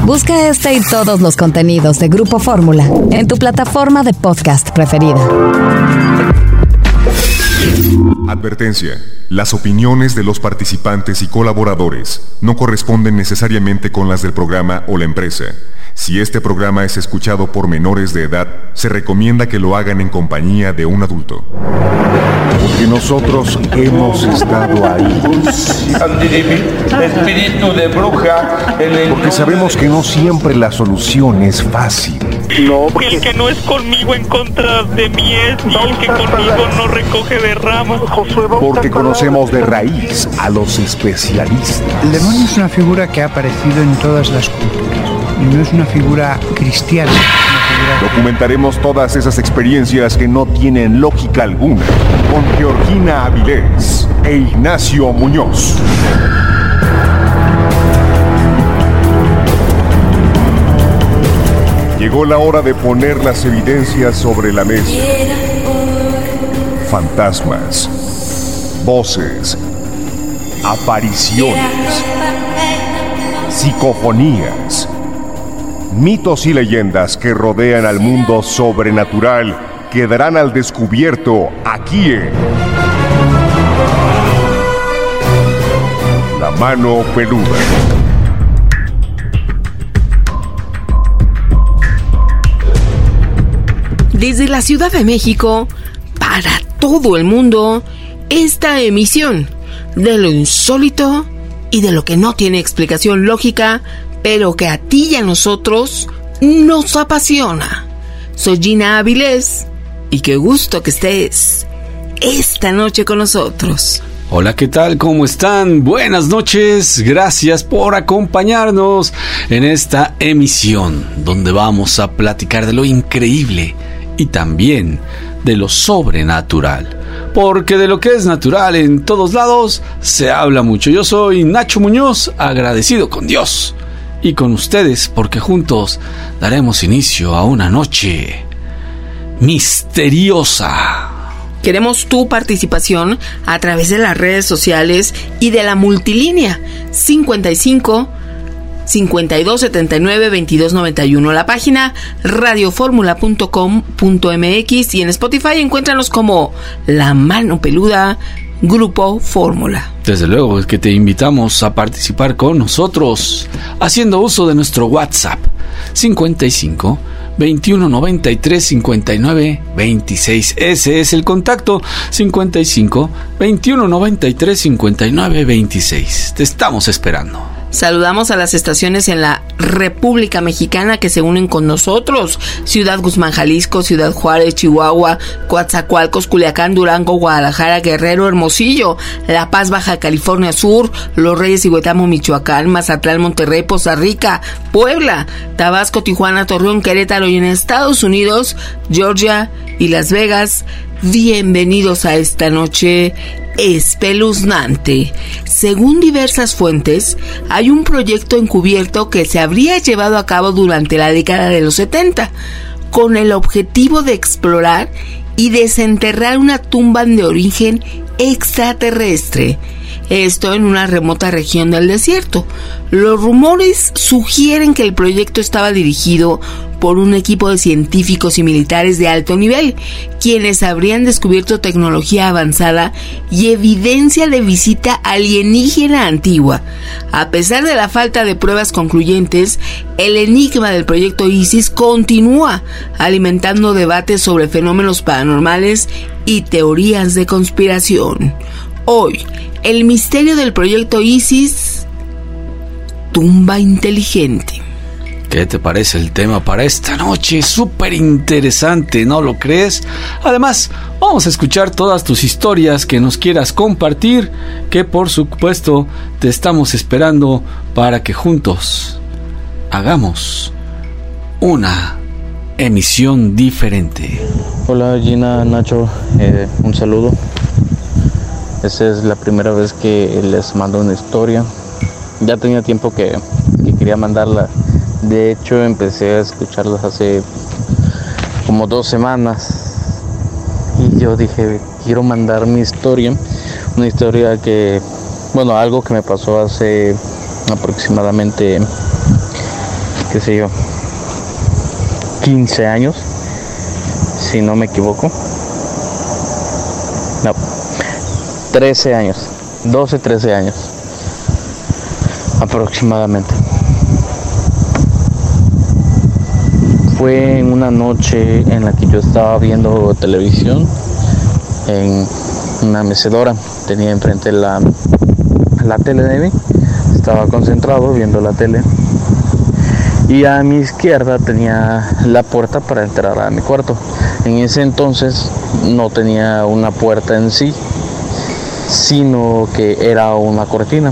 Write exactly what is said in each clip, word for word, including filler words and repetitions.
Busca este y todos los contenidos de Grupo Fórmula en tu plataforma de podcast preferida. Advertencia. Las opiniones de los participantes y colaboradores no corresponden necesariamente con las del programa o la empresa. Si este programa es escuchado por menores de edad, se recomienda que lo hagan en compañía de un adulto. Porque nosotros hemos estado ahí. Espíritu de bruja. Porque sabemos que no siempre la solución es fácil. No, porque el que no es conmigo en contra de mí es, y el que conmigo no recoge de ramas. Porque conocemos de raíz a los especialistas. El demonio es una figura que ha aparecido en todas las culturas. Y no es una figura cristiana. Es una figura... Documentaremos todas esas experiencias que no tienen lógica alguna con Georgina Avilés e Ignacio Muñoz. Llegó la hora de poner las evidencias sobre la mesa. Fantasmas, voces, apariciones, psicofonías, mitos y leyendas que rodean al mundo sobrenatural quedarán al descubierto aquí en La Mano Peluda. Desde la Ciudad de México, para todo el mundo, esta emisión de lo insólito y de lo que no tiene explicación lógica, pero que a ti y a nosotros nos apasiona. Soy Gina Avilés y qué gusto que estés esta noche con nosotros. Hola, ¿qué tal? ¿Cómo están? Buenas noches, gracias por acompañarnos en esta emisión donde vamos a platicar de lo increíble y también de lo sobrenatural. Porque de lo que es natural en todos lados se habla mucho. Yo soy Nacho Muñoz, agradecido con Dios y con ustedes porque juntos daremos inicio a una noche misteriosa. Queremos tu participación a través de las redes sociales y de la multilínea cincuenta y cinco, cincuenta y dos, setenta y nueve, veintidós, noventa y uno, la página radioformula punto com punto m x y en Spotify encuéntranos como La Mano Peluda Grupo Fórmula. Desde luego es que te invitamos a participar con nosotros haciendo uso de nuestro WhatsApp cincuenta y cinco, veintiuno, noventa y tres, cincuenta y nueve, veintiséis. Ese es el contacto cincuenta y cinco, veintiuno, noventa y tres, cincuenta y nueve, veintiséis. Te estamos esperando. Saludamos a las estaciones en la República Mexicana que se unen con nosotros: Ciudad Guzmán, Jalisco; Ciudad Juárez, Chihuahua; Coatzacoalcos, Culiacán, Durango, Guadalajara, Guerrero, Hermosillo; La Paz, Baja California Sur; Los Reyes y Huetamo, Michoacán; Mazatlán, Monterrey, Poza Rica, Puebla; Tabasco, Tijuana, Torreón, Querétaro y en Estados Unidos, Georgia y Las Vegas. Bienvenidos a esta noche espeluznante. Según diversas fuentes, hay un proyecto encubierto que se habría llevado a cabo durante la década de los setenta, con el objetivo de explorar y desenterrar una tumba de origen extraterrestre. Esto en una remota región del desierto. Los rumores sugieren que el proyecto estaba dirigido por un equipo de científicos y militares de alto nivel, quienes habrían descubierto tecnología avanzada y evidencia de visita alienígena antigua. A pesar de la falta de pruebas concluyentes, el enigma del proyecto ISIS continúa alimentando debates sobre fenómenos paranormales y teorías de conspiración. Hoy, el misterio del proyecto ISIS, tumba inteligente. ¿Qué te parece el tema para esta noche? Súper interesante, ¿no lo crees? Además, vamos a escuchar todas tus historias que nos quieras compartir, que por supuesto te estamos esperando para que juntos hagamos una emisión diferente. Hola Gina, Nacho, eh, un saludo. Esta es la primera vez que les mando una historia. Ya tenía tiempo que, que quería mandarla. De hecho, empecé a escucharlas hace como dos semanas. Y yo dije, quiero mandar mi historia. Una historia que, bueno, algo que me pasó hace aproximadamente qué sé yo, quince años, si no me equivoco. No, trece años, doce, trece años aproximadamente. Fue en una noche en la que yo estaba viendo televisión en una mecedora. Tenía enfrente la, la tele de mí, estaba concentrado viendo la tele, y a mi izquierda tenía la puerta para entrar a mi cuarto. En ese entonces no tenía una puerta en sí, sino que era una cortina.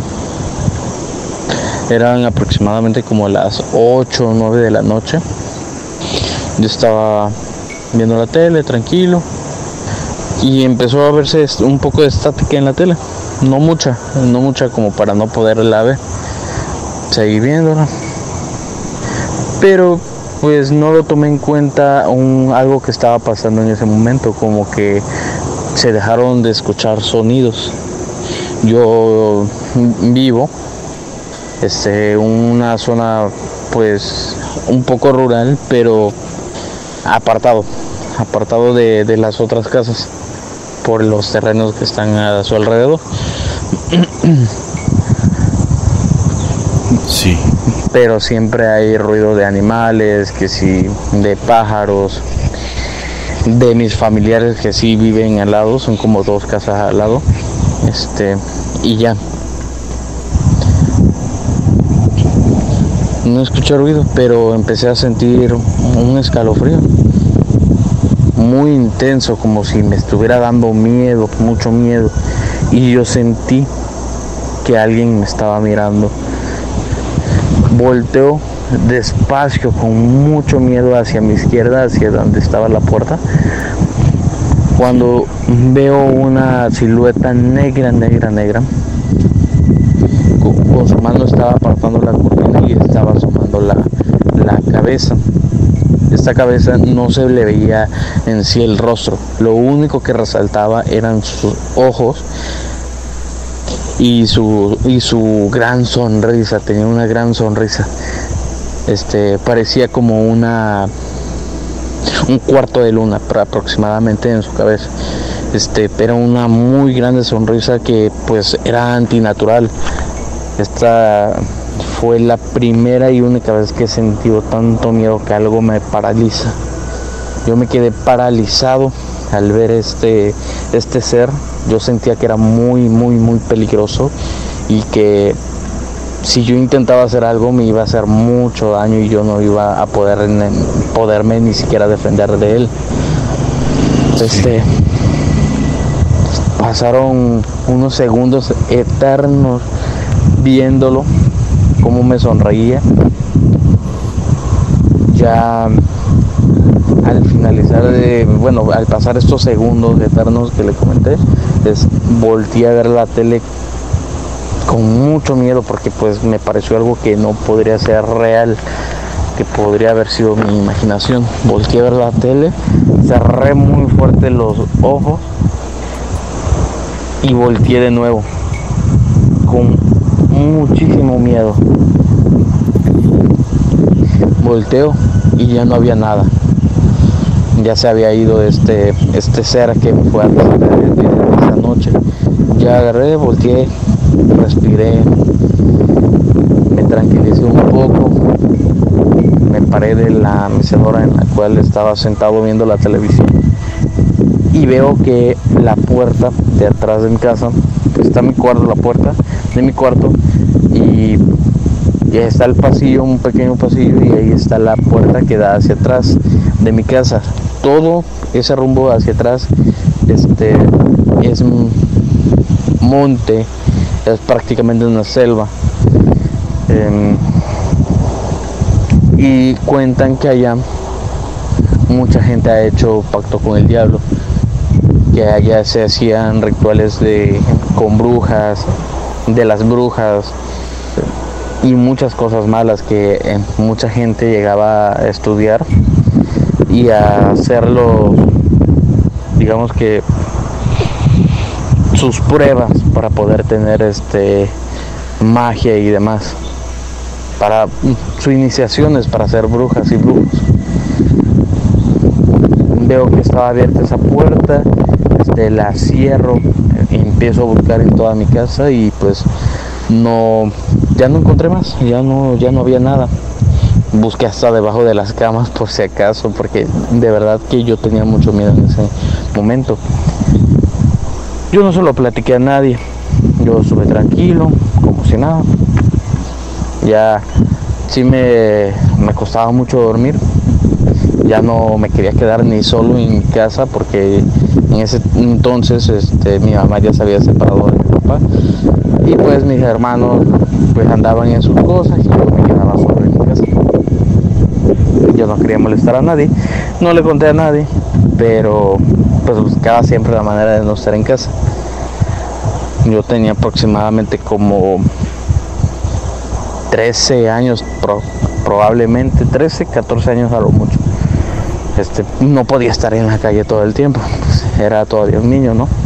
Eran aproximadamente como las ocho o nueve de la noche. Yo estaba viendo la tele tranquilo y empezó a verse un poco de estática en la tele. No mucha, no mucha como para no poderla ver. Seguí viéndola, pero pues no lo tomé en cuenta un, algo que estaba pasando en ese momento, como que se dejaron de escuchar sonidos. Yo vivo este, una zona pues un poco rural, pero apartado, apartado de, de las otras casas por los terrenos que están a su alrededor. Sí. Pero siempre hay ruido de animales, que sí, de pájaros, de mis familiares que sí viven al lado, son como dos casas al lado, este, y ya. No escuché ruido, pero empecé a sentir un escalofrío muy intenso, como si me estuviera dando miedo, mucho miedo, y yo sentí que alguien me estaba mirando. Volteo despacio, con mucho miedo, hacia mi izquierda, hacia donde estaba la puerta, cuando veo una silueta negra, negra, negra. Con, con su mano estaba apartando la cortina y estaba asomando la, la cabeza. Esta cabeza no se le veía en sí el rostro, lo único que resaltaba eran sus ojos y su y su gran sonrisa. Tenía una gran sonrisa. Este parecía como una un cuarto de luna aproximadamente en su cabeza. Este, era una muy grande sonrisa que pues era antinatural. Esta fue la primera y única vez que he sentido tanto miedo que algo me paraliza. Yo me quedé paralizado al ver este, este ser. Yo sentía que era muy, muy, muy peligroso y que si yo intentaba hacer algo me iba a hacer mucho daño y yo no iba a poder poderme ni siquiera defender de él. Este, pasaron unos segundos eternos viéndolo, cómo me sonreía. Ya al finalizar de, bueno, al pasar estos segundos eternos que le comenté, es, volteé a ver la tele con mucho miedo, porque pues me pareció algo que no podría ser real, que podría haber sido mi imaginación. Volteé a ver la tele, cerré muy fuerte los ojos y volteé de nuevo con muchísimo miedo. Volteo y ya no había nada. Ya se había ido este, este ser que me fue a recibir esa noche. Ya agarré, volteé, respiré, me tranquilicé un poco, me paré de la mecedora en la cual estaba sentado viendo la televisión y veo que la puerta de atrás de mi casa, está mi cuarto, la puerta de mi cuarto, y y está el pasillo, un pequeño pasillo, y ahí está la puerta que da hacia atrás de mi casa. Todo ese rumbo hacia atrás este, es monte, es prácticamente una selva. Eh, y cuentan que allá mucha gente ha hecho pacto con el diablo, que allá se hacían rituales de, con brujas, de las brujas, y muchas cosas malas que eh, mucha gente llegaba a estudiar y a hacerlo, digamos que sus pruebas para poder tener este magia y demás. para sus iniciaciones para ser brujas y brujos. Veo que estaba abierta esa puerta, este, la cierro, empiezo a buscar en toda mi casa y pues no, ya no encontré más, ya no, ya no había nada. Busqué hasta debajo de las camas por si acaso, porque de verdad que yo tenía mucho miedo en ese momento. Yo no se lo platiqué a nadie, yo estuve tranquilo, como si nada. Ya sí me, me costaba mucho dormir, ya no me quería quedar ni solo en mi casa porque en ese entonces este, mi mamá ya se había separado de mi papá y pues mis hermanos pues andaban en sus cosas y yo me quedaba solo en mi casa. Yo no quería molestar a nadie, no le conté a nadie, pero pues buscaba siempre la manera de no estar en casa. Yo tenía aproximadamente como trece años, pro, probablemente trece, catorce años a lo mucho. Este, no podía estar en la calle todo el tiempo, pues era todavía un niño, ¿no?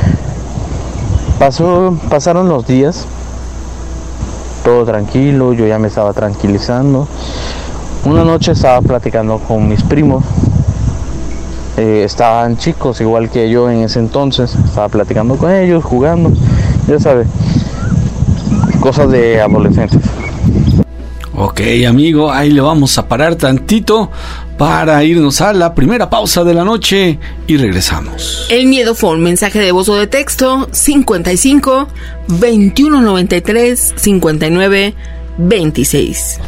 Pasó, pasaron los días, todo tranquilo, yo ya me estaba tranquilizando. Una noche estaba platicando con mis primos, eh, estaban chicos igual que yo en ese entonces, estaba platicando con ellos, jugando, ya sabes, cosas de adolescentes. Ok, amigo, ahí le vamos a parar tantito para irnos a la primera pausa de la noche y regresamos. El miedo fue un mensaje de voz o de texto cincuenta y cinco, veintiuno noventa y tres, cincuenta y nueve, veintiséis.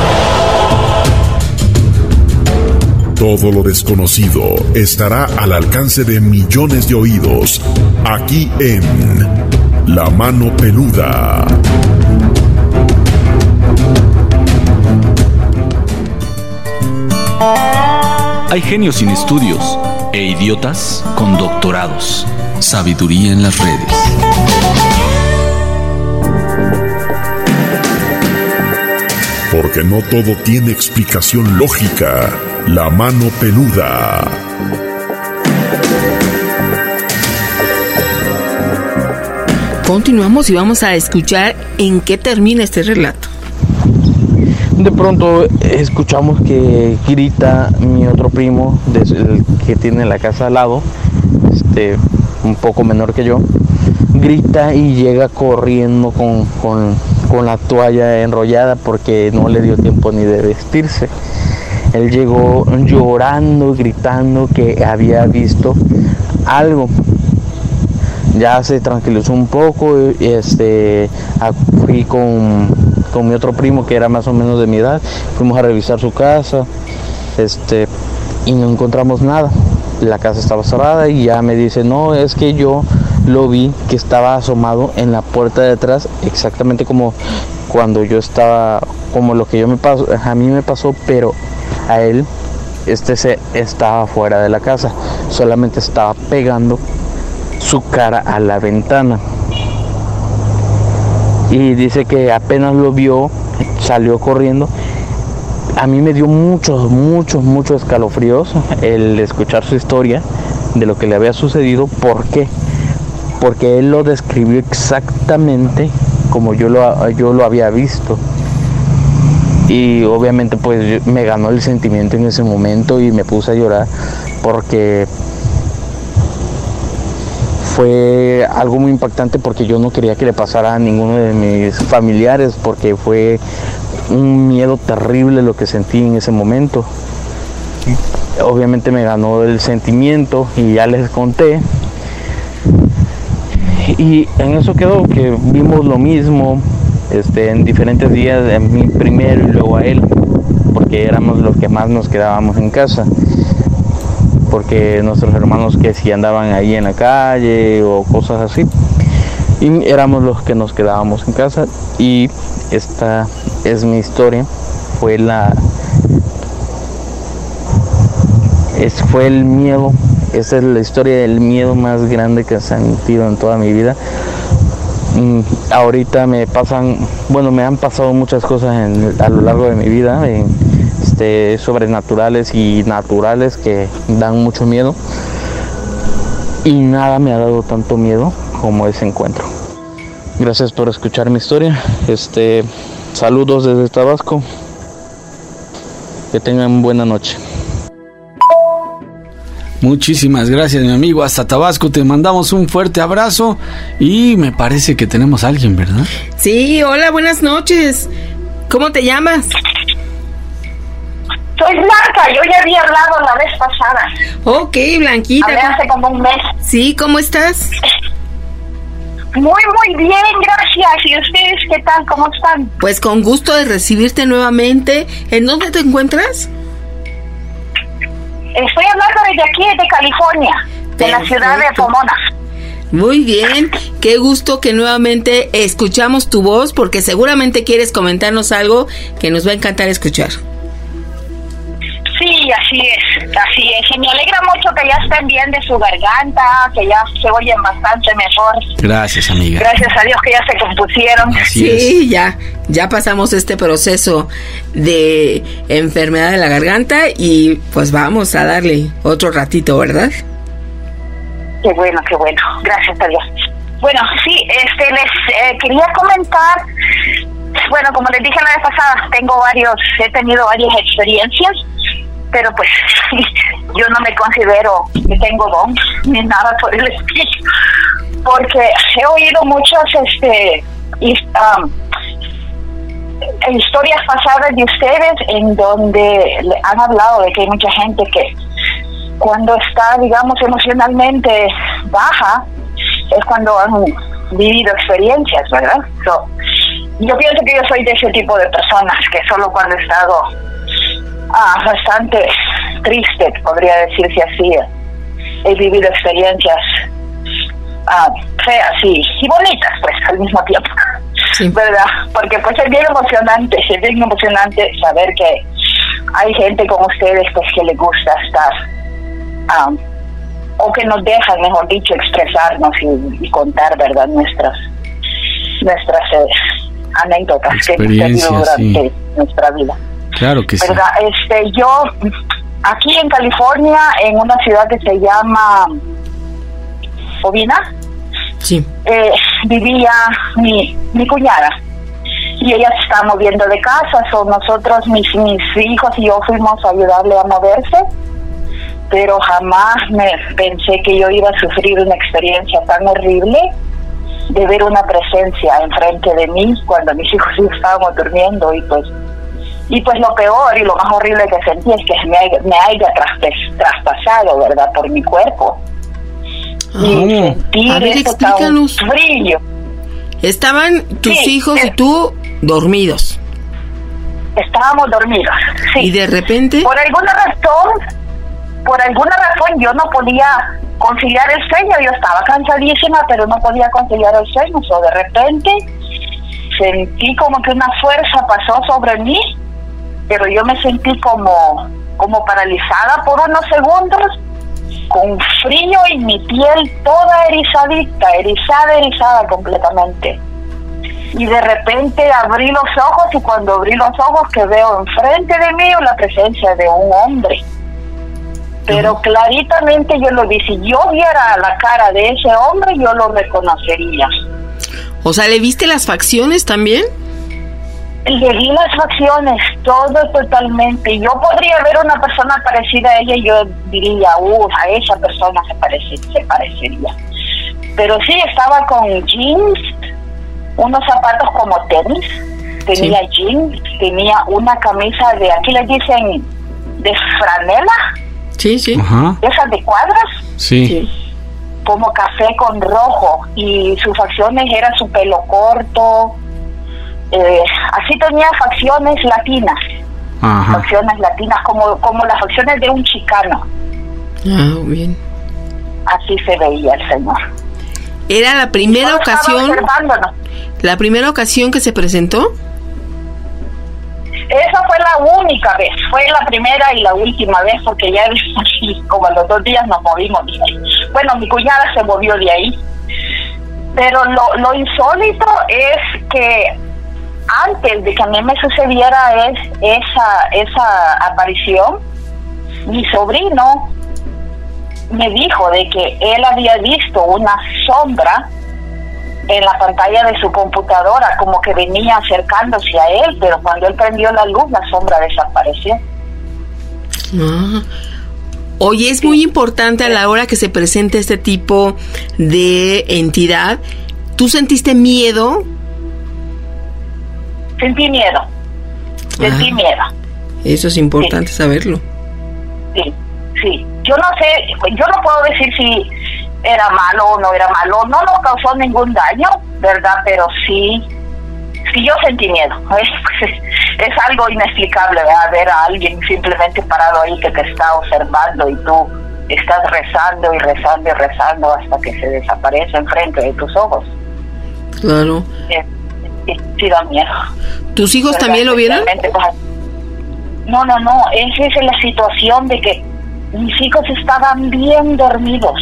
Todo lo desconocido estará al alcance de millones de oídos, aquí en La Mano Peluda. Hay genios sin estudios e idiotas con doctorados. Sabiduría en las redes. Porque no todo tiene explicación lógica. La Mano Peluda. Continuamos y vamos a escuchar en qué termina este relato. De pronto escuchamos que grita mi otro primo, el que tiene la casa al lado, este, un poco menor que yo, grita y llega corriendo con, con, con la toalla enrollada porque no le dio tiempo ni de vestirse. Él llegó llorando, gritando que había visto algo. Ya se tranquilizó un poco, este, fui con, con mi otro primo que era más o menos de mi edad, fuimos a revisar su casa, este, y no encontramos nada. La casa estaba cerrada y ya me dice, no, es que yo lo vi que estaba asomado en la puerta de atrás, exactamente como cuando yo estaba, como lo que yo me pasó, a mí me pasó, pero a él, este se estaba fuera de la casa, solamente estaba pegando su cara a la ventana. Y dice que apenas lo vio, salió corriendo. A mí me dio muchos, muchos, muchos escalofríos el escuchar su historia de lo que le había sucedido. ¿Por qué? Porque él lo describió exactamente como yo lo, yo lo había visto. Y obviamente pues me ganó el sentimiento en ese momento y me puse a llorar porque fue algo muy impactante, porque yo no quería que le pasara a ninguno de mis familiares, porque fue un miedo terrible lo que sentí en ese momento. Obviamente me ganó el sentimiento y ya les conté. Y en eso quedó, que vimos lo mismo este, en diferentes días, a mí primero y luego a él, porque éramos los que más nos quedábamos en casa. Porque nuestros hermanos que si andaban ahí en la calle o cosas así, y éramos los que nos quedábamos en casa. Y esta es mi historia, fue la es, fue el miedo, esa es la historia del miedo más grande que he sentido en toda mi vida. Mm, ahorita me pasan, bueno, me han pasado muchas cosas en, a lo largo de mi vida, en, este, sobrenaturales y naturales que dan mucho miedo, y nada me ha dado tanto miedo como ese encuentro. Gracias por escuchar mi historia. Este, Saludos desde Tabasco. Que tengan buena noche. Muchísimas gracias, mi amigo. Hasta Tabasco te mandamos un fuerte abrazo. Y me parece que tenemos a alguien, ¿verdad? Sí, hola, buenas noches. ¿Cómo te llamas? Soy Blanca, yo ya había hablado la vez pasada. Ok, Blanquita. Hablé hace como un mes. Sí, ¿cómo estás? Muy, muy bien, gracias. ¿Y ustedes qué tal? ¿Cómo están? Pues con gusto de recibirte nuevamente. ¿En dónde te encuentras? Estoy hablando desde aquí, de California, de Perfecto. La ciudad de Pomona. Muy bien, qué gusto que nuevamente escuchamos tu voz, porque seguramente quieres comentarnos algo que nos va a encantar escuchar. Sí, así es, así es. Y me alegra mucho que ya estén bien de su garganta, que ya se oyen bastante mejor. Gracias, amiga. Gracias a Dios que ya se compusieron. Así sí, es. ya, ya pasamos este proceso de enfermedad de la garganta y pues vamos a darle otro ratito, ¿verdad? Qué bueno, qué bueno. Gracias a Dios. Bueno, sí, este, les eh, quería comentar. Bueno, como les dije la vez pasada, tengo varios, he tenido varias experiencias, pero pues yo no me considero que tengo don ni nada por el estilo, porque he oído muchas este um, historias pasadas de ustedes en donde han hablado de que hay mucha gente que cuando está, digamos, emocionalmente baja es cuando han vivido experiencias, ¿verdad? So, yo pienso que yo soy de ese tipo de personas que solo cuando he estado ah, bastante triste, podría decirse así, he vivido experiencias ah, feas y, y bonitas, pues, al mismo tiempo, sí. ¿Verdad? Porque pues es bien emocionante, es bien emocionante saber que hay gente como ustedes pues que les gusta estar ah, o que nos dejan, mejor dicho, expresarnos y, y contar, ¿verdad? Nuestras nuestras eh, anécdotas que hemos tenido durante sí. nuestra vida. Claro que ¿verdad? Sí. Este, yo aquí en California, en una ciudad que se llama Ovina, sí. eh, vivía mi mi cuñada y ella se está moviendo de casa. So nosotros, mis mis hijos y yo fuimos a ayudarle a moverse, pero jamás me pensé que yo iba a sufrir una experiencia tan horrible de ver una presencia enfrente de mí cuando mis hijos y yo estábamos durmiendo. Y pues y pues lo peor y lo más horrible que sentí es que me haya, me haya traspe- traspasado, ¿verdad?, por mi cuerpo. Oh. Y sentir a ver, esto explícanos. tan frío. Estaban tus sí, hijos es... y tú dormidos. Estábamos dormidos, sí. Y de repente... Por alguna razón, por alguna razón yo no podía conciliar el sueño. Yo estaba cansadísima, pero no podía conciliar el sueño. O so, de repente sentí como que una fuerza pasó sobre mí, pero yo me sentí como, como paralizada por unos segundos, con frío y mi piel toda erizadita, erizada, erizada completamente. Y de repente abrí los ojos y cuando abrí los ojos que veo enfrente de mí la presencia de un hombre. Pero uh-huh. claritamente yo lo vi, si yo viera la cara de ese hombre yo lo reconocería. O sea, ¿le viste las facciones también? Le vi las facciones, todo totalmente. Yo podría ver una persona parecida a ella y yo diría, uh, a esa persona se parece, se parecería. Pero sí, estaba con jeans, unos zapatos como tenis, tenía sí. jeans, tenía una camisa de, aquí les dicen, de franela. Sí, sí. Ajá. Esas de cuadras. Sí. sí. Como café con rojo, y sus facciones era su pelo corto. Eh, así tenía facciones latinas. Ajá. Facciones latinas, como, como las facciones de un chicano. Ah, bien. Así se veía el señor. ¿Era la primera ocasión? ¿La primera ocasión que se presentó? Esa fue la única vez, fue la primera y la última vez, porque ya como a los dos días nos movimos de ahí. Bueno, mi cuñada se movió de ahí. Pero lo, lo insólito es que antes de que a mí me sucediera es, esa, esa aparición, mi sobrino me dijo de que él había visto una sombra en la pantalla de su computadora, como que venía acercándose a él, pero cuando él prendió la luz, la sombra desapareció. Ah. Oye, es muy importante a la hora que se presente este tipo de entidad. ¿Tú sentiste miedo? Sentí miedo. Sentí ah, miedo. Eso es importante sí. saberlo. Sí, sí. Yo no sé, yo no puedo decir si era malo o no era malo. No nos causó ningún daño, ¿verdad? Pero sí, sí yo sentí miedo. Es, es algo inexplicable, ¿verdad? Ver a alguien simplemente parado ahí que te está observando y tú estás rezando y rezando y rezando hasta que se desaparece enfrente de tus ojos. Claro. Sí, sí, sí da miedo. ¿Tus hijos ¿verdad? También lo vieron? No, no, no. Esa es la situación de que mis hijos estaban bien dormidos.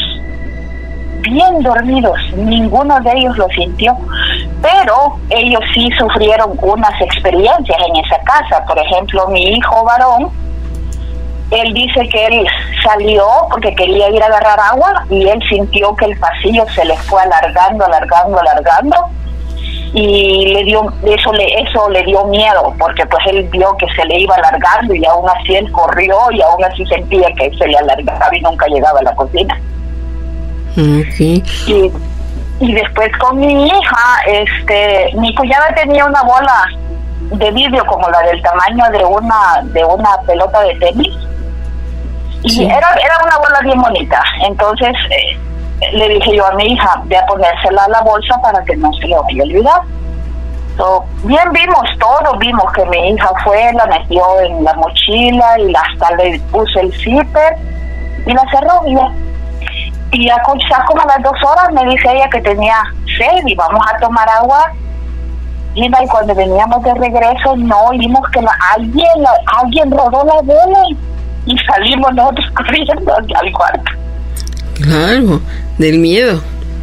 Bien dormidos, ninguno de ellos lo sintió, pero ellos sí sufrieron unas experiencias en esa casa. Por ejemplo, mi hijo varón, él dice que él salió porque quería ir a agarrar agua y él sintió que el pasillo se le fue alargando, alargando, alargando y le dio eso le eso le dio miedo porque pues él vio que se le iba alargando y aún así él corrió y aún así sentía que se le alargaba y nunca llegaba a la cocina. Okay. Y, y después con mi hija, este, mi cuñada tenía una bola de vidrio como la del tamaño de una de una pelota de tenis y sí. era era una bola bien bonita. Entonces eh, le dije yo a mi hija, ve a ponérsela a la bolsa para que no se le vaya a olvidar. So, bien vimos todo, vimos que mi hija fue, la metió en la mochila y hasta le puso el zipper y la cerró y ya. Y ya como a las dos horas me dice ella que tenía sed y vamos a tomar agua. Y cuando veníamos de regreso no oímos que la, alguien la, alguien rodó la bola y, y salimos nosotros corriendo al cuarto. Claro, del miedo.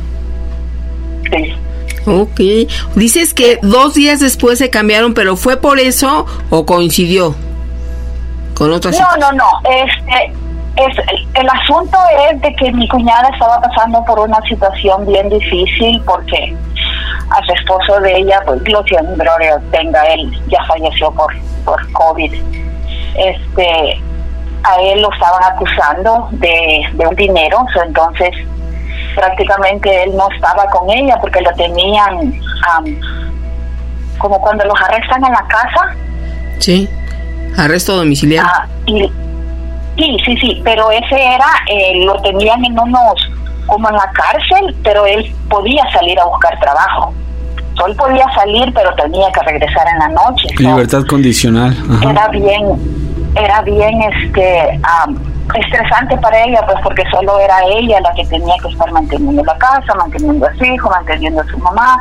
Sí. Ok. Dices que dos días después se cambiaron, pero ¿fue por eso o coincidió con otras? No, no, no. Este... Es, el, el asunto es de que mi cuñada estaba pasando por una situación bien difícil porque a su esposo de ella, pues Dios gloria tenga, él ya falleció por por COVID. Este, a él lo estaban acusando de, de un dinero, so, entonces prácticamente él no estaba con ella porque lo tenían um, como cuando los arrestan en la casa. Sí, arresto domiciliario. Ah, y Sí, sí, sí, pero ese era, eh, lo tenían en unos, como en la cárcel, pero él podía salir a buscar trabajo. So, él podía salir, pero tenía que regresar en la noche. Libertad so, condicional. Ajá. Era bien, era bien, este, um, estresante para ella, pues porque solo era ella la que tenía que estar manteniendo la casa, manteniendo a su hijo, manteniendo a su mamá.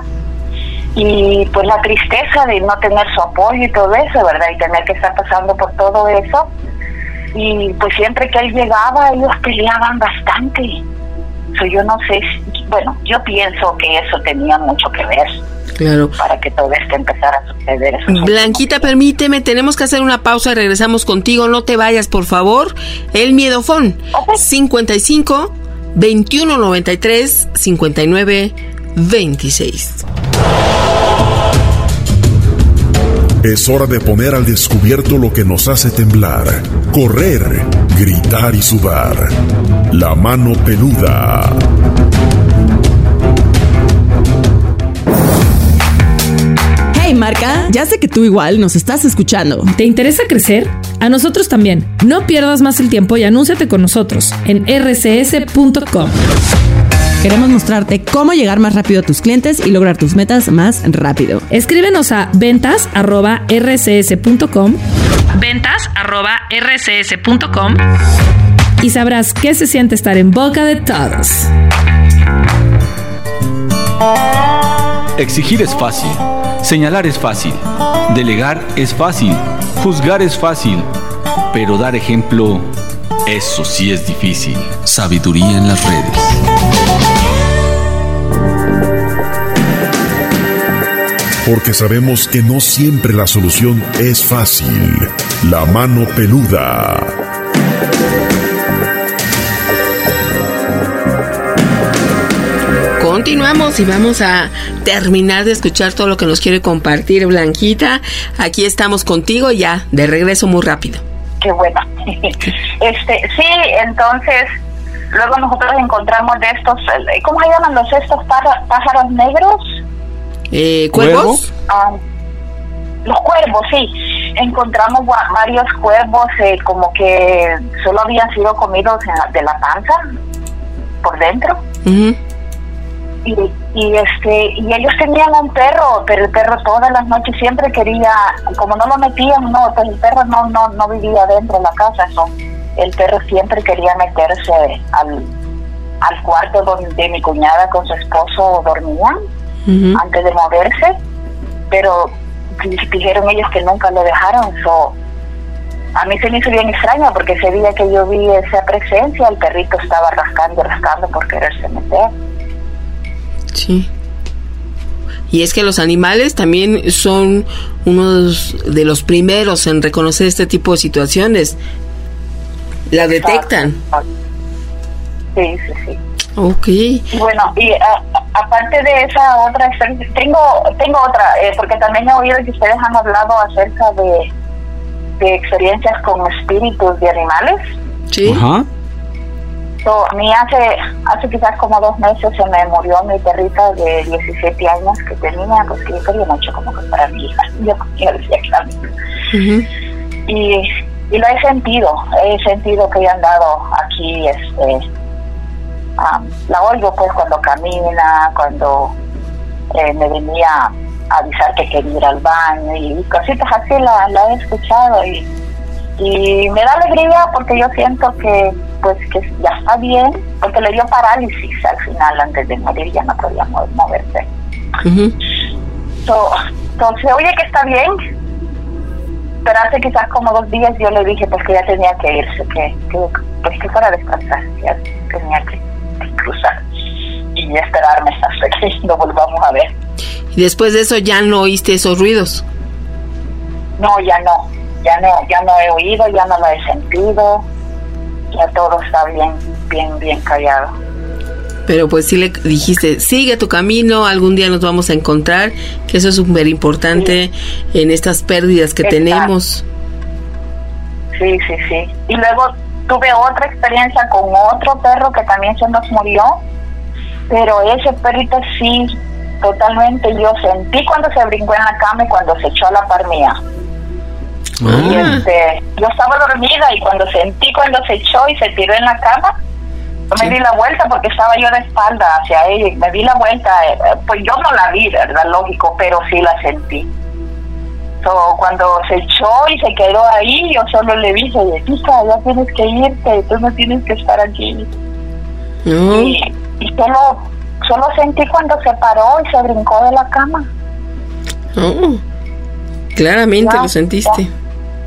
Y pues la tristeza de no tener su apoyo y todo eso, ¿verdad? Y tener que estar pasando por todo eso. Y pues siempre que él llegaba, ellos peleaban bastante. So, yo no sé, si, bueno, yo pienso que eso tenía mucho que ver. Claro. Para que todo esto empezara a suceder. Eso Blanquita, permíteme, tenemos que hacer una pausa y regresamos contigo. No te vayas, por favor. El Miedofón, okay. cincuenta y cinco, veintiuno noventa y tres, cincuenta y nueve, veintiséis. Es hora de poner al descubierto lo que nos hace temblar, correr, gritar y sudar. La mano peluda. Hey marca, ya sé que tú igual nos estás escuchando. ¿Te interesa crecer? A nosotros también. No pierdas más el tiempo y anúnciate con nosotros en erre ce ese punto com. Queremos mostrarte cómo llegar más rápido a tus clientes y lograr tus metas más rápido. Escríbenos a ventas arroba erre ce ese punto com ventas arroba erre ce ese punto com y sabrás qué se siente estar en boca de todos. Exigir es fácil, señalar es fácil, delegar es fácil, juzgar es fácil, pero dar ejemplo, eso sí es difícil. Sabiduría en las redes. Porque sabemos que no siempre la solución es fácil. La mano peluda. Continuamos y vamos a terminar de escuchar todo lo que nos quiere compartir Blanquita. Aquí estamos contigo ya, de regreso muy rápido. Qué bueno. Este, sí, entonces, luego nosotros encontramos de estos, ¿cómo se llaman los estos pájaros negros? Eh, ¿Cuervos? Um, los cuervos, sí. Encontramos gua- varios cuervos, eh, como que solo habían sido comidos en la, de la panza, por dentro. Uh-huh. Y, y este y ellos tenían un perro, pero el perro todas las noches siempre quería, como no lo metían, no, pues el perro no no no vivía dentro de la casa, so, el perro siempre quería meterse al al cuarto donde mi cuñada con su esposo dormían, uh-huh, antes de moverse, pero dijeron ellos que nunca lo dejaron. So, a mí se me hizo bien extraño porque ese día que yo vi esa presencia, el perrito estaba rascando, rascando por quererse meter. Sí. Y es que los animales también son unos de los primeros en reconocer este tipo de situaciones. La detectan. Sí, sí, sí. Ok. Bueno, y a, a, aparte de esa otra experiencia, tengo, tengo otra, eh, porque también he oído que ustedes han hablado acerca de, de experiencias con espíritus de animales. Sí. Ajá. So, a mí hace, hace quizás como dos meses se me murió mi perrita de diecisiete años que tenía, pues que yo quería mucho como que para mi hija. Yo, yo decía que era mi hija. Uh-huh. Y, y lo he sentido, he sentido que ella ha andado aquí, este, um, la oigo pues cuando camina, cuando eh, me venía a avisar que quería ir al baño y cositas así la, la he escuchado y, y me da alegría porque yo siento que pues que ya está bien, porque le dio parálisis al final, antes de morir ya no podía moverse. Uh-huh. So, so, se oye que está bien, pero hace quizás como dos días yo le dije pues que ya tenía que irse, que, que pues que fuera a descansar, ya tenía que, que cruzar y esperarme hasta que lo volvamos a ver. ¿Y después de eso ya no oíste esos ruidos? No, ya no, ya no, ya no he oído, ya no lo he sentido. Ya todo está bien, bien, bien callado. Pero pues sí le dijiste, sigue tu camino, algún día nos vamos a encontrar, que eso es súper importante, sí, en estas pérdidas que Exacto. tenemos. Sí, sí, sí. Y luego tuve otra experiencia con otro perro que también se nos murió, pero ese perrito sí, totalmente, yo sentí cuando se brincó en la cama y cuando se echó a la par mía. Ah. Y este, yo estaba dormida y cuando sentí cuando se echó y se tiró en la cama, yo sí. me di la vuelta porque estaba yo de espalda hacia ella y me di la vuelta, eh, pues yo no la vi, ¿verdad? Lógico, pero sí la sentí. So, cuando se echó y se quedó ahí, yo solo le dije, hija, ya tienes que irte, tú no tienes que estar aquí. No. Y, y solo, solo sentí cuando se paró y se brincó de la cama. Oh. Claramente ya, lo sentiste. Ya.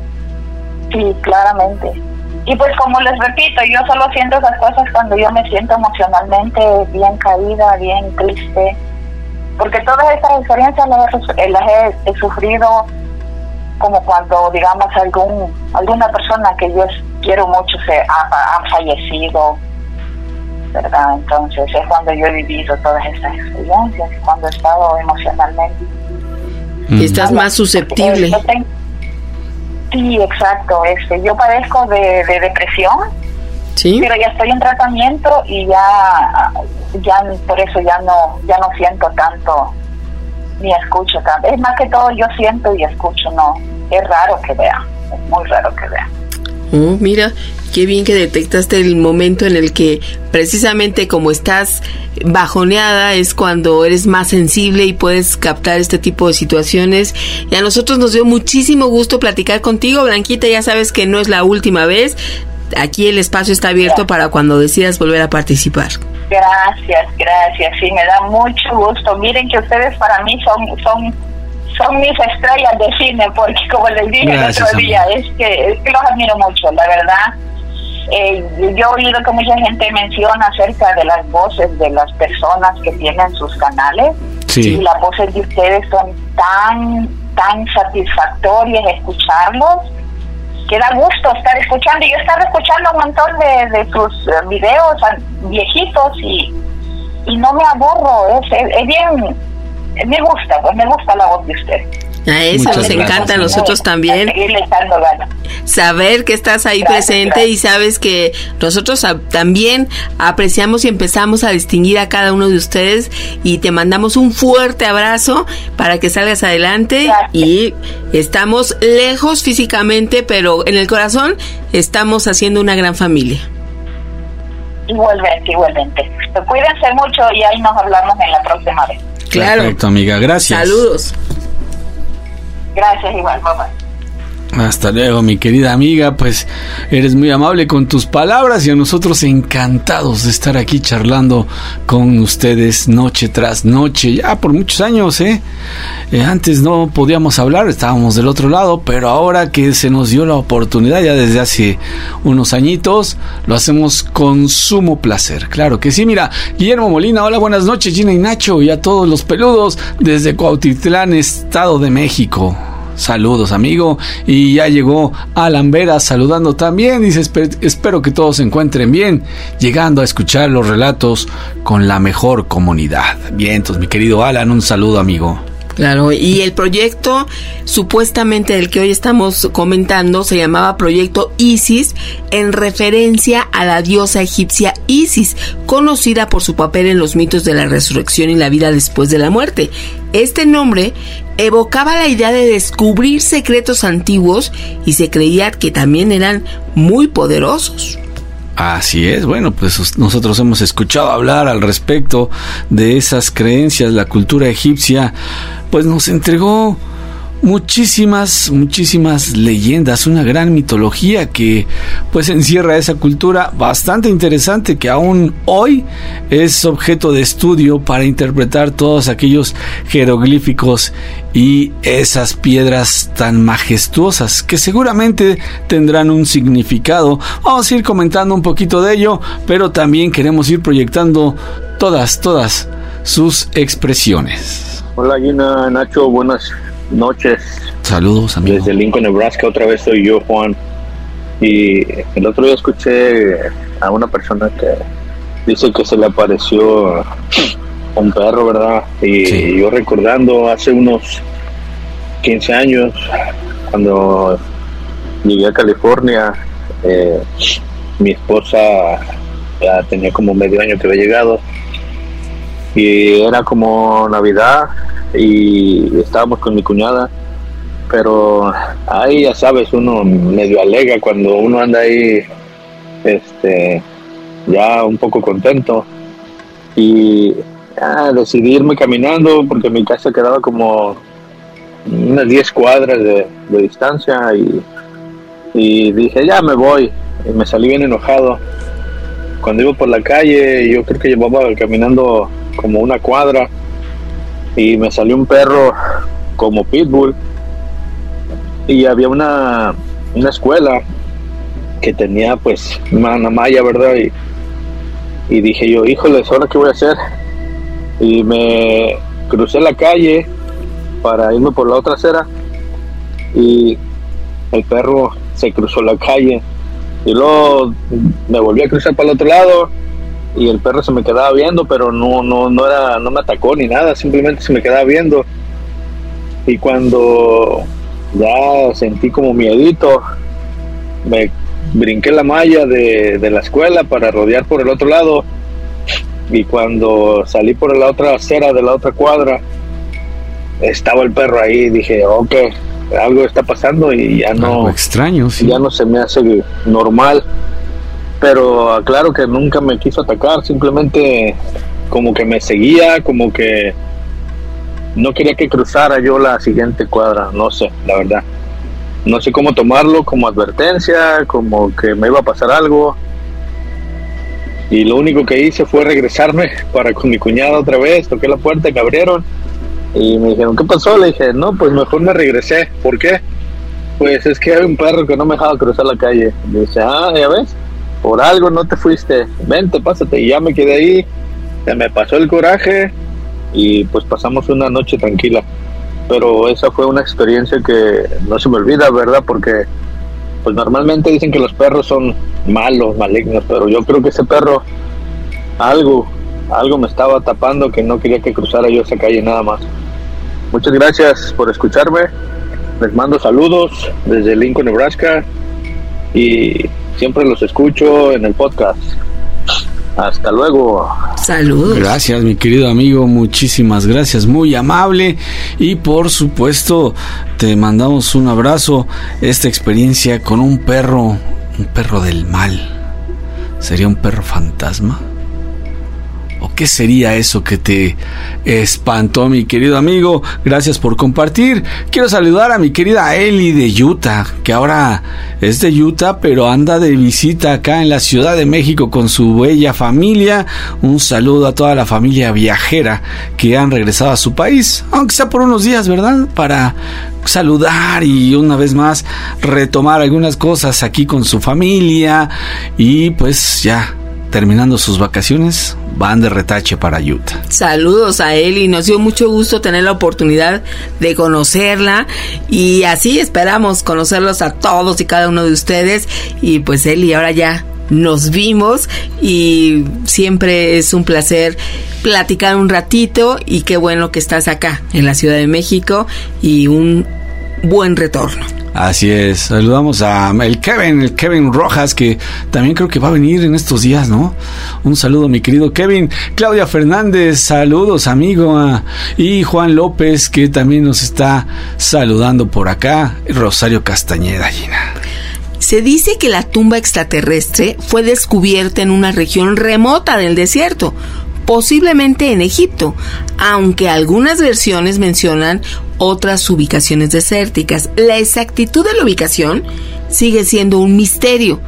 Sí, claramente. Y pues como les repito, yo solo siento esas cosas cuando yo me siento emocionalmente bien caída, bien triste, porque todas estas experiencias las he, las he, he sufrido como cuando, digamos, algún alguna persona que yo quiero mucho se ha, ha fallecido, ¿verdad? Entonces es cuando yo he vivido todas estas experiencias, cuando he estado emocionalmente. Y estás más susceptible. Yo tengo, sí, exacto. Este, yo padezco de, de depresión, ¿sí? Pero ya estoy en tratamiento y ya, ya por eso ya no, ya no siento tanto ni escucho tanto. Es más que todo yo siento y escucho, no. Es raro que vea, es muy raro que vea. Oh, mira, qué bien que detectaste el momento en el que precisamente como estás bajoneada es cuando eres más sensible y puedes captar este tipo de situaciones. Y a nosotros nos dio muchísimo gusto platicar contigo, Blanquita. Ya sabes que no es la última vez. Aquí el espacio está abierto para cuando decidas volver a participar. Gracias, gracias. Sí, me da mucho gusto. Miren que ustedes para mí son son son mis estrellas de cine, porque como les dije gracias, el otro día, es que, es que los admiro mucho, la verdad. Eh, yo he oído que mucha gente menciona acerca de las voces de las personas que tienen sus canales, sí. Y las voces de ustedes son tan, tan satisfactorias escucharlos, que da gusto estar escuchando. Yo estaba escuchando un montón de, de sus uh, videos viejitos y y no me aburro, es, es, es bien, me gusta, pues me gusta la voz de usted. A eso Muchas nos gracias. Encanta a nosotros también saber que estás ahí gracias, presente gracias. Y sabes que nosotros a, también apreciamos y empezamos a distinguir a cada uno de ustedes y te mandamos un fuerte abrazo para que salgas adelante gracias. Y estamos lejos físicamente, pero en el corazón estamos haciendo una gran familia. Igualmente, igualmente. Cuídense mucho y ahí nos hablamos en la próxima vez. Claro. Perfecto, amiga, gracias. Saludos. Gracias, igual, mamá. Hasta luego, mi querida amiga, pues eres muy amable con tus palabras y a nosotros encantados de estar aquí charlando con ustedes noche tras noche, ya por muchos años, ¿eh? eh antes no podíamos hablar, estábamos del otro lado, pero ahora que se nos dio la oportunidad, ya desde hace unos añitos, lo hacemos con sumo placer, claro que sí. Mira, Guillermo Molina, hola, buenas noches, Gina y Nacho, y a todos los peludos desde Cuautitlán, Estado de México. Saludos, amigo. Y ya llegó Alan Vera saludando también. Dice, espero que todos se encuentren bien, llegando a escuchar los relatos con la mejor comunidad. Bien, entonces, mi querido Alan, un saludo, amigo. Claro, y el proyecto supuestamente del que hoy estamos comentando se llamaba Proyecto Isis, en referencia a la diosa egipcia Isis, conocida por su papel en los mitos de la resurrección y la vida después de la muerte. Este nombre evocaba la idea de descubrir secretos antiguos y se creía que también eran muy poderosos. Así es, bueno, pues nosotros hemos escuchado hablar al respecto de esas creencias. La cultura egipcia pues nos entregó muchísimas, muchísimas leyendas, una gran mitología que pues encierra esa cultura bastante interesante que aún hoy es objeto de estudio para interpretar todos aquellos jeroglíficos y esas piedras tan majestuosas que seguramente tendrán un significado. Vamos a ir comentando un poquito de ello, pero también queremos ir proyectando todas, todas sus expresiones. Hola Gina, Nacho, buenas noches. Saludos, amigo. Desde Lincoln, Nebraska, otra vez soy yo, Juan. Y el otro día escuché a una persona que dice que se le apareció un perro, ¿verdad? Y sí. Yo recordando hace unos quince años, cuando llegué a California, eh, mi esposa ya tenía como medio año que había llegado y era como Navidad y estábamos con mi cuñada, pero ahí ya sabes, uno medio alega cuando uno anda ahí este ya un poco contento, y ah, decidí irme caminando porque mi casa quedaba como unas diez cuadras de, de distancia, y, y dije ya me voy, y me salí bien enojado. Cuando iba por la calle, yo creo que llevaba caminando como una cuadra y me salió un perro como pitbull, y había una una escuela que tenía pues una, una malla, ¿verdad? Y, y dije yo, híjole, ¿ahora qué voy a hacer? Y me crucé la calle para irme por la otra acera y el perro se cruzó la calle, y luego me volví a cruzar para el otro lado y el perro se me quedaba viendo, pero no no no era no me atacó ni nada, simplemente se me quedaba viendo. Y cuando ya sentí como miedito, me brinqué la malla de, de la escuela para rodear por el otro lado, y cuando salí por la otra acera de la otra cuadra estaba el perro ahí. Dije, ok, algo está pasando y ya no, algo extraño, sí. Ya no se me hace normal. Pero aclaro que nunca me quiso atacar, simplemente como que me seguía, como que no quería que cruzara yo la siguiente cuadra, no sé, la verdad. No sé cómo tomarlo, como advertencia, como que me iba a pasar algo. Y lo único que hice fue regresarme para con mi cuñada otra vez, toqué la puerta, que abrieron y me dijeron, ¿qué pasó? Le dije, no, pues mejor me regresé. ¿Por qué? Pues es que hay un perro que no me dejaba cruzar la calle. Y dice, ah, ya ves, por algo no te fuiste, vente, pásate. Y ya me quedé ahí, se me pasó el coraje y pues pasamos una noche tranquila. Pero esa fue una experiencia que no se me olvida, ¿verdad? Porque pues normalmente dicen que los perros son malos, malignos, pero yo creo que ese perro algo algo me estaba tapando que no quería que cruzara yo esa calle nada más. Muchas gracias por escucharme. Les mando saludos desde Lincoln, Nebraska, y siempre los escucho en el podcast. Hasta luego. Saludos. Gracias, mi querido amigo, muchísimas gracias, muy amable. Y por supuesto, te mandamos un abrazo. Esta experiencia con un perro, un perro del mal, ¿sería un perro fantasma? ¿O qué sería eso que te espantó, mi querido amigo? Gracias por compartir. Quiero saludar a mi querida Eli de Utah, que ahora es de Utah, pero anda de visita acá en la Ciudad de México con su bella familia. Un saludo a toda la familia viajera que han regresado a su país, aunque sea por unos días, ¿verdad? Para saludar y una vez más retomar algunas cosas aquí con su familia. Y pues ya terminando sus vacaciones, van de retache para Utah. Saludos a Eli, nos dio mucho gusto tener la oportunidad de conocerla y así esperamos conocerlos a todos y cada uno de ustedes. Y pues Eli, ahora ya nos vimos y siempre es un placer platicar un ratito, y qué bueno que estás acá en la Ciudad de México y un buen retorno. Así es, saludamos a el Kevin, el Kevin Rojas, que también creo que va a venir en estos días, ¿no? Un saludo, mi querido Kevin. Claudia Fernández, saludos, amigo. Y Juan López, que también nos está saludando por acá. Rosario Castañeda, Gina. Se dice que la tumba extraterrestre fue descubierta en una región remota del desierto, posiblemente en Egipto, aunque algunas versiones mencionan otras ubicaciones desérticas. La exactitud de la ubicación sigue siendo un misterio.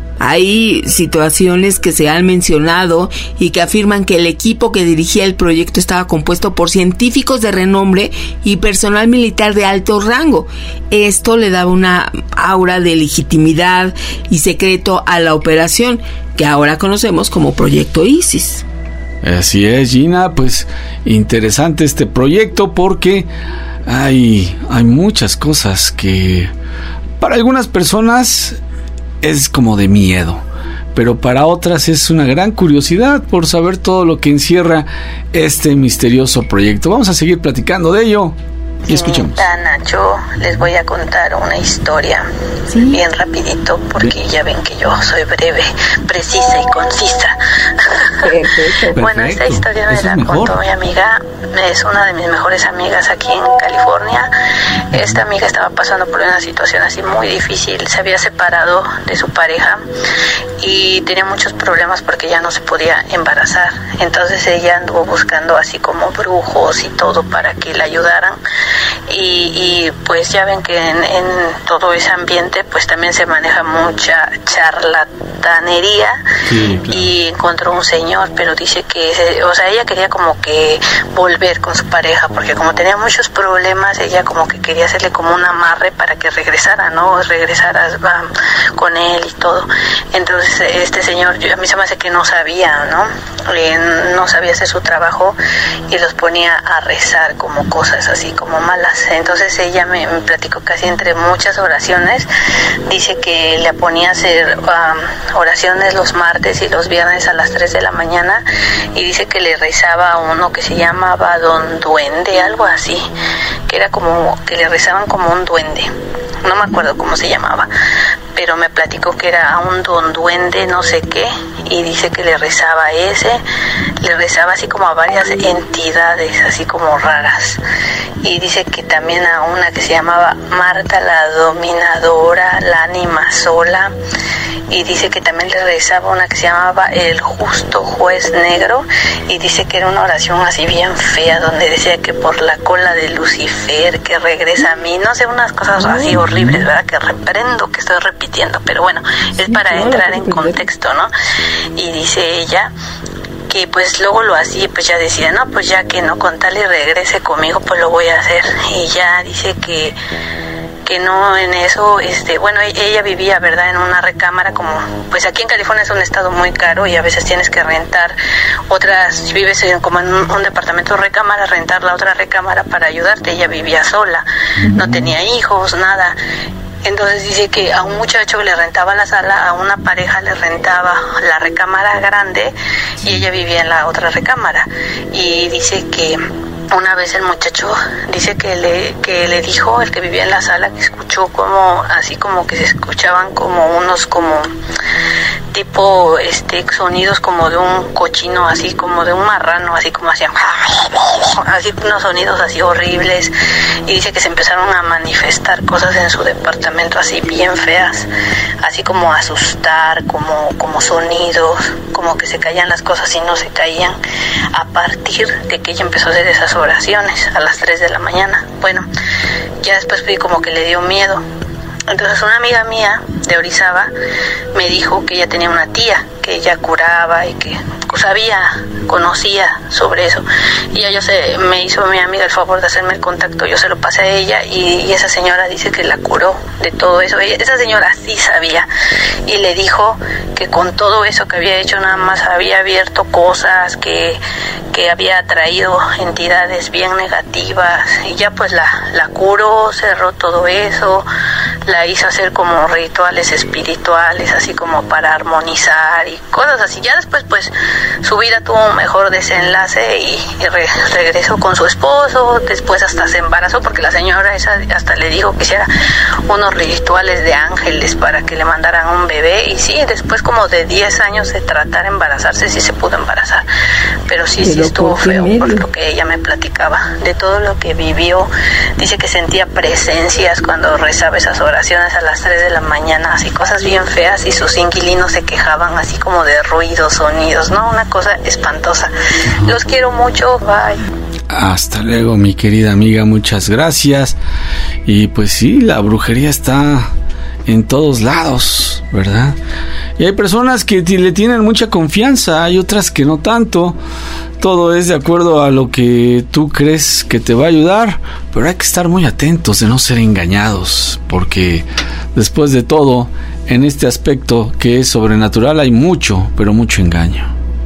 Hay situaciones que se han mencionado y que afirman que el equipo que dirigía el proyecto estaba compuesto por científicos de renombre y personal militar de alto rango. Esto le daba una aura de legitimidad y secreto a la operación, que ahora conocemos como Proyecto Isis. Así es, Gina, pues interesante este proyecto porque hay, hay muchas cosas que para algunas personas es como de miedo, pero para otras es una gran curiosidad por saber todo lo que encierra este misterioso proyecto. Vamos a seguir platicando de ello y escuchemos. Nacho, les voy a contar una historia, ¿sí?, bien rapidito, porque ya ven que yo soy breve, precisa y concisa. Perfecto. Bueno, esta historia me la contó mi amiga, es una de mis mejores amigas aquí en California. Esta amiga estaba pasando por una situación así muy difícil, se había separado de su pareja y tenía muchos problemas porque ya no se podía embarazar. Entonces ella anduvo buscando así como brujos y todo para que la ayudaran. Y, y pues ya ven que en, en todo ese ambiente pues también se maneja mucha charlatanería. Sí, claro. Y encontró un señor, pero dice que, o sea, ella quería como que volver con su pareja, porque como tenía muchos problemas, ella como que quería hacerle como un amarre para que regresara, ¿no? Regresara um, con él y todo. Entonces este señor, yo, a mí se me hace que no sabía, ¿no? Eh, no sabía hacer su trabajo y los ponía a rezar como cosas así como malas. Entonces ella me, me platicó casi entre muchas oraciones, dice que le ponía a hacer um, oraciones los martes y los viernes a las tres de la mañana, y dice que le rezaba a uno que se llamaba Don Duende, algo así, que era como que le rezaban como un duende, no me acuerdo cómo se llamaba, pero me platicó que era un Don Duende no sé qué, y dice que le rezaba a ese, le rezaba así como a varias entidades así como raras, y dice que también a una que se llamaba Marta la Dominadora, la Ánima Sola, y dice que también le rezaba una que se llamaba El Justo Juez Negro, y dice que era una oración así bien fea donde decía que por la cola de Lucifer que regresa a mí, no sé, unas cosas así horribles, ¿verdad? Que reprendo, que estoy repitiendo, pero bueno, es para entrar en contexto, ¿no? Y dice ella que pues luego lo hacía, pues ya decía, no, pues ya que no, con tal y regrese conmigo, pues lo voy a hacer. Y ya dice que que no en eso, este, bueno, ella vivía, ¿verdad?, en una recámara, como, pues aquí en California es un estado muy caro y a veces tienes que rentar otras, si vives en, como en un, un departamento de recámara, rentar la otra recámara para ayudarte. Ella vivía sola, no tenía hijos, nada. Entonces dice que a un muchacho le rentaba la sala, a una pareja le rentaba la recámara grande y ella vivía en la otra recámara. Y dice que una vez el muchacho dice que le que le dijo, el que vivía en la sala, que escuchó como así como que se escuchaban como unos como tipo este sonidos como de un cochino, así como de un marrano, así como hacían así unos sonidos así horribles. Y dice que se empezaron a manifestar cosas en su departamento así bien feas, así como asustar, como como sonidos, como que se caían las cosas y no se caían, a partir de que ella empezó a hacer esas oraciones a las tres de la mañana. Bueno, ya después fui como que le dio miedo. Entonces una amiga mía de Orizaba me dijo que ella tenía una tía que ella curaba y que sabía, conocía sobre eso. Y ella yo se, me hizo mi amiga el favor de hacerme el contacto, yo se lo pasé a ella y, y esa señora dice que la curó de todo eso. Ella, esa señora sí sabía y le dijo que con todo eso que había hecho nada más había abierto cosas, que, que había atraído entidades bien negativas y ya pues la, la curó, cerró todo eso, la hizo hacer como rituales espirituales, así como para armonizar y cosas así. Ya después pues su vida tuvo un mejor desenlace y, y re, regresó con su esposo, después hasta se embarazó porque la señora esa hasta le dijo que hiciera unos rituales de ángeles para que le mandaran un bebé y sí, después como de diez años de tratar de embarazarse, sí se pudo embarazar, pero sí, pero sí estuvo feo medio. Por lo que ella me platicaba, de todo lo que vivió. Dice que sentía presencias cuando rezaba esas oraciones a las tres de la mañana, así cosas bien feas y sus inquilinos se quejaban así como de ruidos, sonidos, ¿no? Una cosa espantosa. Los quiero mucho, bye. Hasta luego, mi querida amiga, muchas gracias. Y pues sí, la brujería está en todos lados, ¿verdad? Y hay personas que t- le tienen mucha confianza, hay otras que no tanto. Todo es de acuerdo a lo que tú crees que te va a ayudar, pero hay que estar muy atentos de no ser engañados, porque después de todo, en este aspecto que es sobrenatural hay mucho, pero mucho engaño.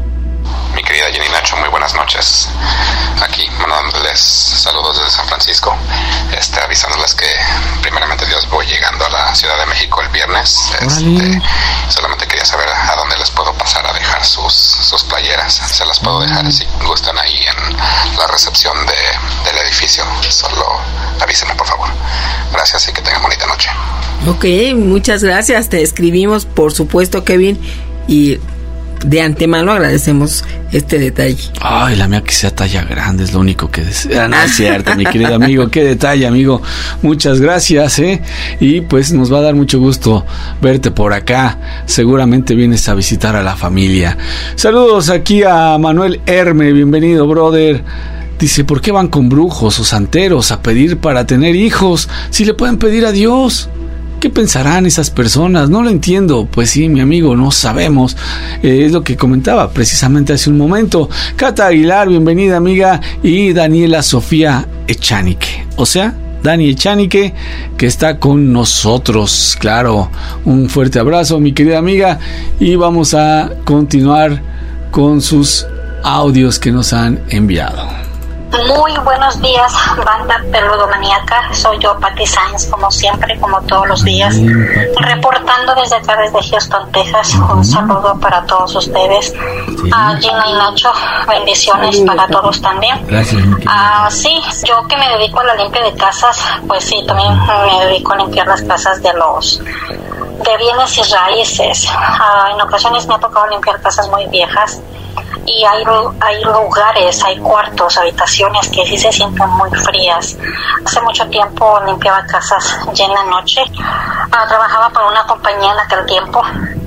Mi querida Jenny Nacho, muy buenas noches. Aquí mandándoles saludos desde San Francisco, este, avisándoles que primeramente Dios voy llegando a la Ciudad de México el viernes. Este, solamente quería saber a dónde les puedo pasar a dejar sus, sus playeras. Se las puedo dejar si gustan ahí en la recepción de, del edificio. Solo avísenme, por favor. Gracias y que tengan bonita noche. Ok, muchas gracias. Te escribimos, por supuesto, Kevin, y de antemano agradecemos este detalle. Ay, la mía que sea talla grande es lo único que desea. No es cierto, mi querido amigo. Qué detalle, amigo. Muchas gracias, ¿eh? Y pues nos va a dar mucho gusto verte por acá. Seguramente vienes a visitar a la familia. Saludos aquí a Manuel Herme. Bienvenido, brother. Dice, ¿por qué van con brujos o santeros a pedir para tener hijos si le pueden pedir a Dios? ¿Qué pensarán esas personas? No lo entiendo. Pues sí, mi amigo, no sabemos. Eh, es lo que comentaba precisamente hace un momento. Cata Aguilar, bienvenida, amiga. Y Daniela Sofía Echanique. O sea, Dani Echanique, que está con nosotros. Claro, un fuerte abrazo, mi querida amiga. Y vamos a continuar con sus audios que nos han enviado. Muy buenos días, banda peludomaníaca. Soy yo, Pati Sainz, como siempre, como todos los días, reportando desde acá, desde Houston, Texas. Un saludo para todos ustedes. Sí. A Gina y Nacho, bendiciones Ay, para todos también. Gracias. Ah, sí, yo que me dedico a la limpia de casas, pues sí, también me dedico a limpiar las casas de los de bienes y raíces. Ah, en ocasiones me ha tocado limpiar casas muy viejas. Y hay, hay lugares, hay cuartos, habitaciones que sí se sienten muy frías. Hace mucho tiempo limpiaba casas ya en la noche. Ah, trabajaba para una compañía en aquel tiempo.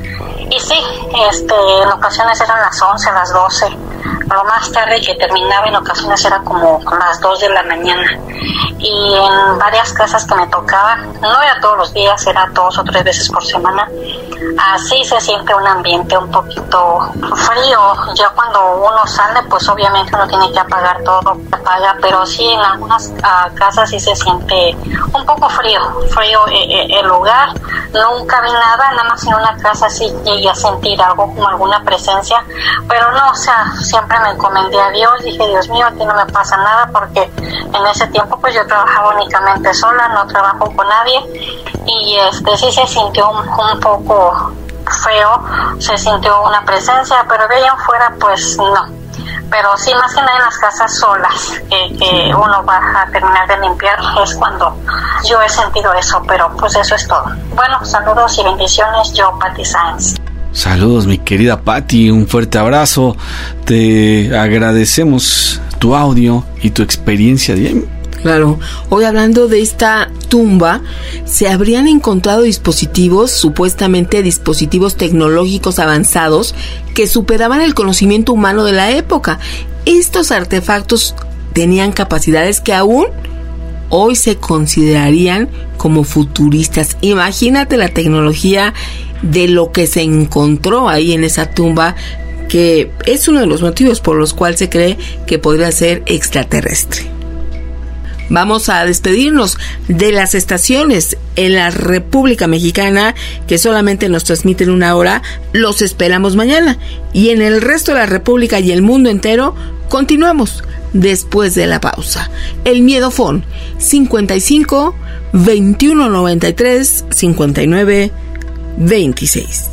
Y sí, este, en ocasiones eran las once, las doce. Lo más tarde que terminaba en ocasiones era como las dos de la mañana. Y en varias casas que me tocaba, no era todos los días, era dos o tres veces por semana, así se siente un ambiente un poquito frío. Ya cuando uno sale, pues obviamente uno tiene que apagar todo, apaga, pero sí en algunas uh, casas sí se siente un poco frío, frío eh, eh, el lugar. Nunca vi nada, nada más en una casa sí llegué a sentir algo como alguna presencia, pero no, o sea, siempre siempre me encomendé a Dios, dije, Dios mío, aquí no me pasa nada, porque en ese tiempo pues yo trabajaba únicamente sola, no trabajo con nadie, y este sí se sintió un, un poco feo, se sintió una presencia, pero de ahí en fuera pues no. Pero sí, más que nada en las casas solas, que, que uno va a terminar de limpiar, es cuando yo he sentido eso, pero pues eso es todo. Bueno, saludos y bendiciones, yo, Patti Sáenz. Saludos, mi querida Patti, un fuerte abrazo, te agradecemos tu audio y tu experiencia. Claro, hoy hablando de esta tumba, se habrían encontrado dispositivos, supuestamente dispositivos tecnológicos avanzados, que superaban el conocimiento humano de la época. Estos artefactos tenían capacidades que aún hoy se considerarían como futuristas. Imagínate la tecnología de lo que se encontró ahí en esa tumba, que es uno de los motivos por los cuales se cree que podría ser extraterrestre. Vamos a despedirnos de las estaciones en la República Mexicana que solamente nos transmiten una hora. Los esperamos mañana. Y en el resto de la República y el mundo entero, continuamos después de la pausa. El Miedofón, cincuenta y cinco, veintiuno noventa y tres, cincuenta y nueve, veintiséis.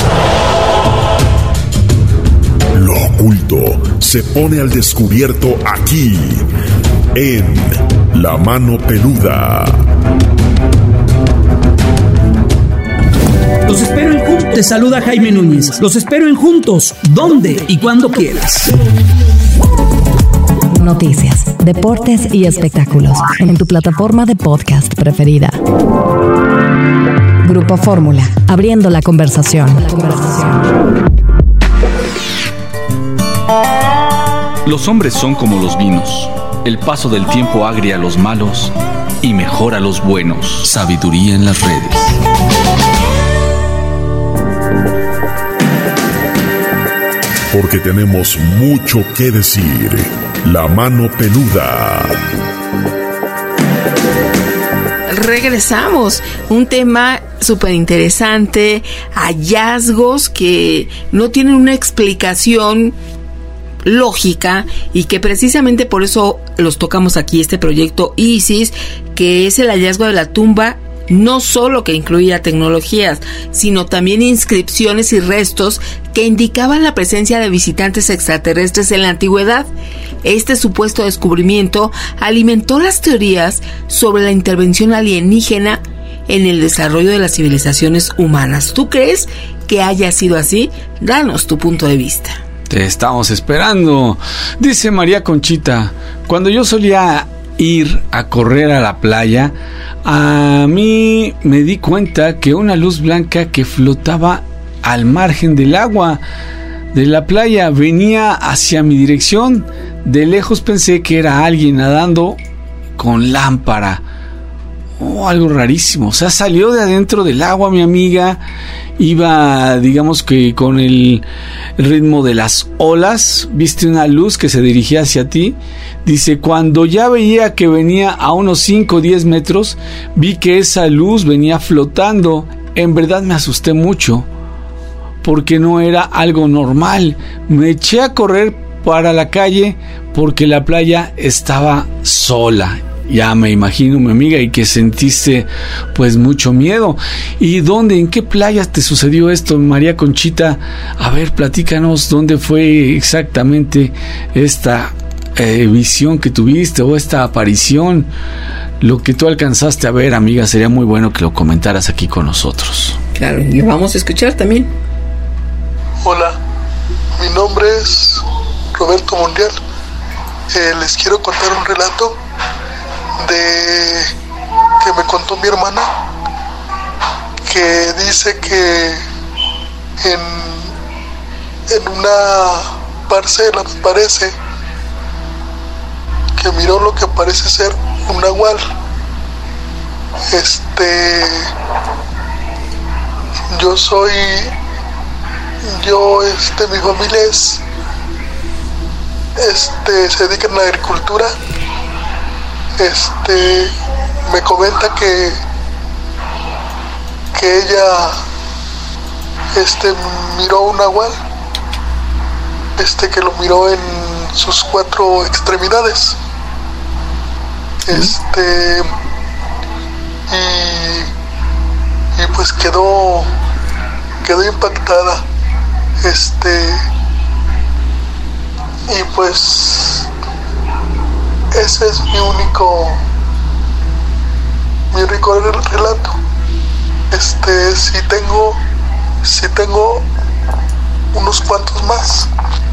Lo oculto se pone al descubierto aquí, en La Mano Peluda. Los espero en Juntos. Te saluda Jaime Núñez. Los espero en Juntos, donde y cuando quieras. Noticias, deportes y espectáculos en tu plataforma de podcast preferida. Grupo Fórmula, abriendo la conversación. Los hombres son como los vinos. El paso del tiempo agria a los malos y mejora a los buenos. Sabiduría en las redes. Porque tenemos mucho que decir. La Mano Peluda. Regresamos. Un tema súper interesante. Hallazgos que no tienen una explicación lógica y que precisamente por eso los tocamos aquí, este proyecto Isis, que es el hallazgo de la tumba, no solo que incluía tecnologías, sino también inscripciones y restos que indicaban la presencia de visitantes extraterrestres en la antigüedad. Este supuesto descubrimiento alimentó las teorías sobre la intervención alienígena en el desarrollo de las civilizaciones humanas. ¿Tú crees que haya sido así? Danos tu punto de vista. Te estamos esperando. Dice María Conchita, cuando yo solía ir a correr a la playa, a mí me di cuenta que una luz blanca que flotaba al margen del agua de la playa venía hacia mi dirección. De lejos pensé que era alguien nadando con lámpara. Oh, algo rarísimo. O sea, salió de adentro del agua mi amiga. Iba, digamos que con el ritmo de las olas. Viste una luz que se dirigía hacia ti. Dice, cuando ya veía que venía a unos cinco o diez metros, vi que esa luz venía flotando. En verdad me asusté mucho, porque no era algo normal. Me eché a correr para la calle porque la playa estaba sola. Ya me imagino, mi amiga, y que sentiste pues mucho miedo. ¿Y dónde, en qué playa te sucedió esto, María Conchita? A ver, platícanos dónde fue exactamente esta eh, visión que tuviste o esta aparición. Lo que tú alcanzaste a ver, amiga, sería muy bueno que lo comentaras aquí con nosotros. Claro, y vamos a escuchar también. Hola, mi nombre es Roberto Mundial. Eh, les quiero contar un relato de que me contó mi hermana, que dice que en, en una parcela, me parece, que miró lo que parece ser un nahual. Este, yo soy, yo, este, mi familia es, este, se dedica a la agricultura. Este, me comenta que que ella este miró un nahual este que lo miró en sus cuatro extremidades. Este y, y pues quedó quedó impactada. Este y pues ese es mi único mi único relato. Este si tengo si tengo unos cuantos más.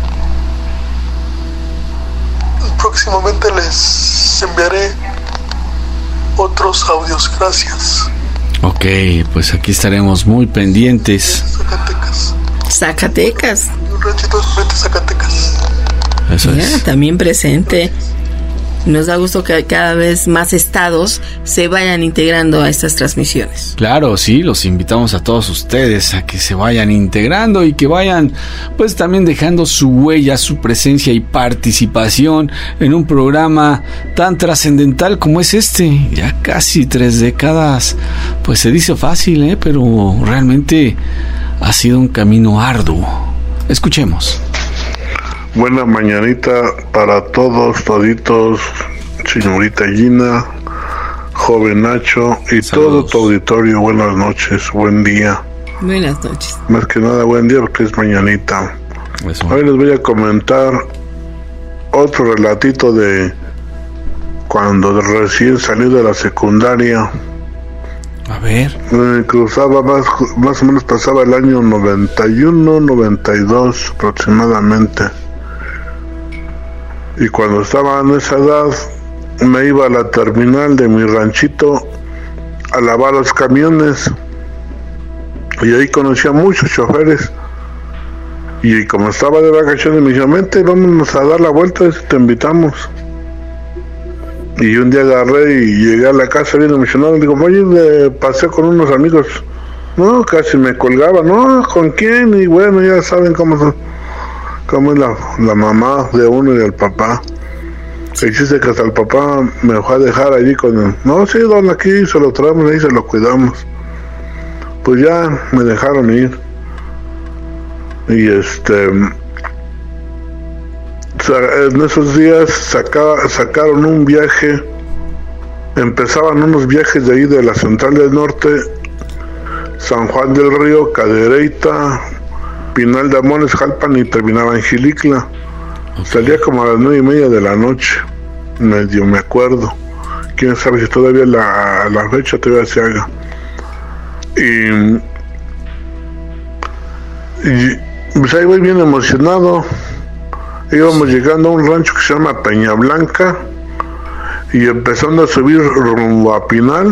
Próximamente les enviaré otros audios. Gracias. Ok, pues aquí estaremos muy pendientes. Zacatecas. Zacatecas. Un ranchito frente a Zacatecas. Eso Ya, es. también presente. Nos da gusto que cada vez más estados se vayan integrando a estas transmisiones. Claro, sí, los invitamos a todos ustedes a que se vayan integrando y que vayan pues también dejando su huella, su presencia y participación en un programa tan trascendental como es este. Ya casi tres décadas, pues se dice fácil, ¿eh? Pero realmente ha sido un camino arduo. Escuchemos. Buena mañanita para todos, toditos, señorita Gina, joven Nacho y Saludos. Todo tu auditorio. Buenas noches, buen día. Buenas noches. Más que nada buen día porque es mañanita. Eso. Hoy les voy a comentar otro relatito de cuando recién salí de la secundaria. A ver. Me cruzaba más, más o menos pasaba el año noventa y uno, noventa y dos aproximadamente. Y cuando estaba en esa edad, me iba a la terminal de mi ranchito a lavar los camiones. Y ahí conocí a muchos choferes. Y como estaba de vacaciones, me dijeron, vente, vámonos a dar la vuelta, te invitamos. Y un día agarré y llegué a la casa bien emocionado. Digo, oye, de paseo con unos amigos. No, casi me colgaba. No, ¿con quién? Y bueno, ya saben cómo son. Cómo es la, la mamá de uno y del papá. Existe que hasta el papá me fue a dejar allí con él. No, sí, don, aquí se lo traemos, ahí se lo cuidamos. Pues ya me dejaron ir. Y este... en esos días saca, sacaron un viaje. Empezaban unos viajes de ahí de la Central del Norte, San Juan del Río, Cadereyta, Pinal de Amones, Jalpan y terminaba en Gilicla. Salía como a las nueve y media de la noche, medio me acuerdo. Quién sabe si todavía la, la fecha todavía se haga. Y, y pues ahí voy bien emocionado. Íbamos llegando a un rancho que se llama Peña Blanca y empezando a subir rumbo a Pinal.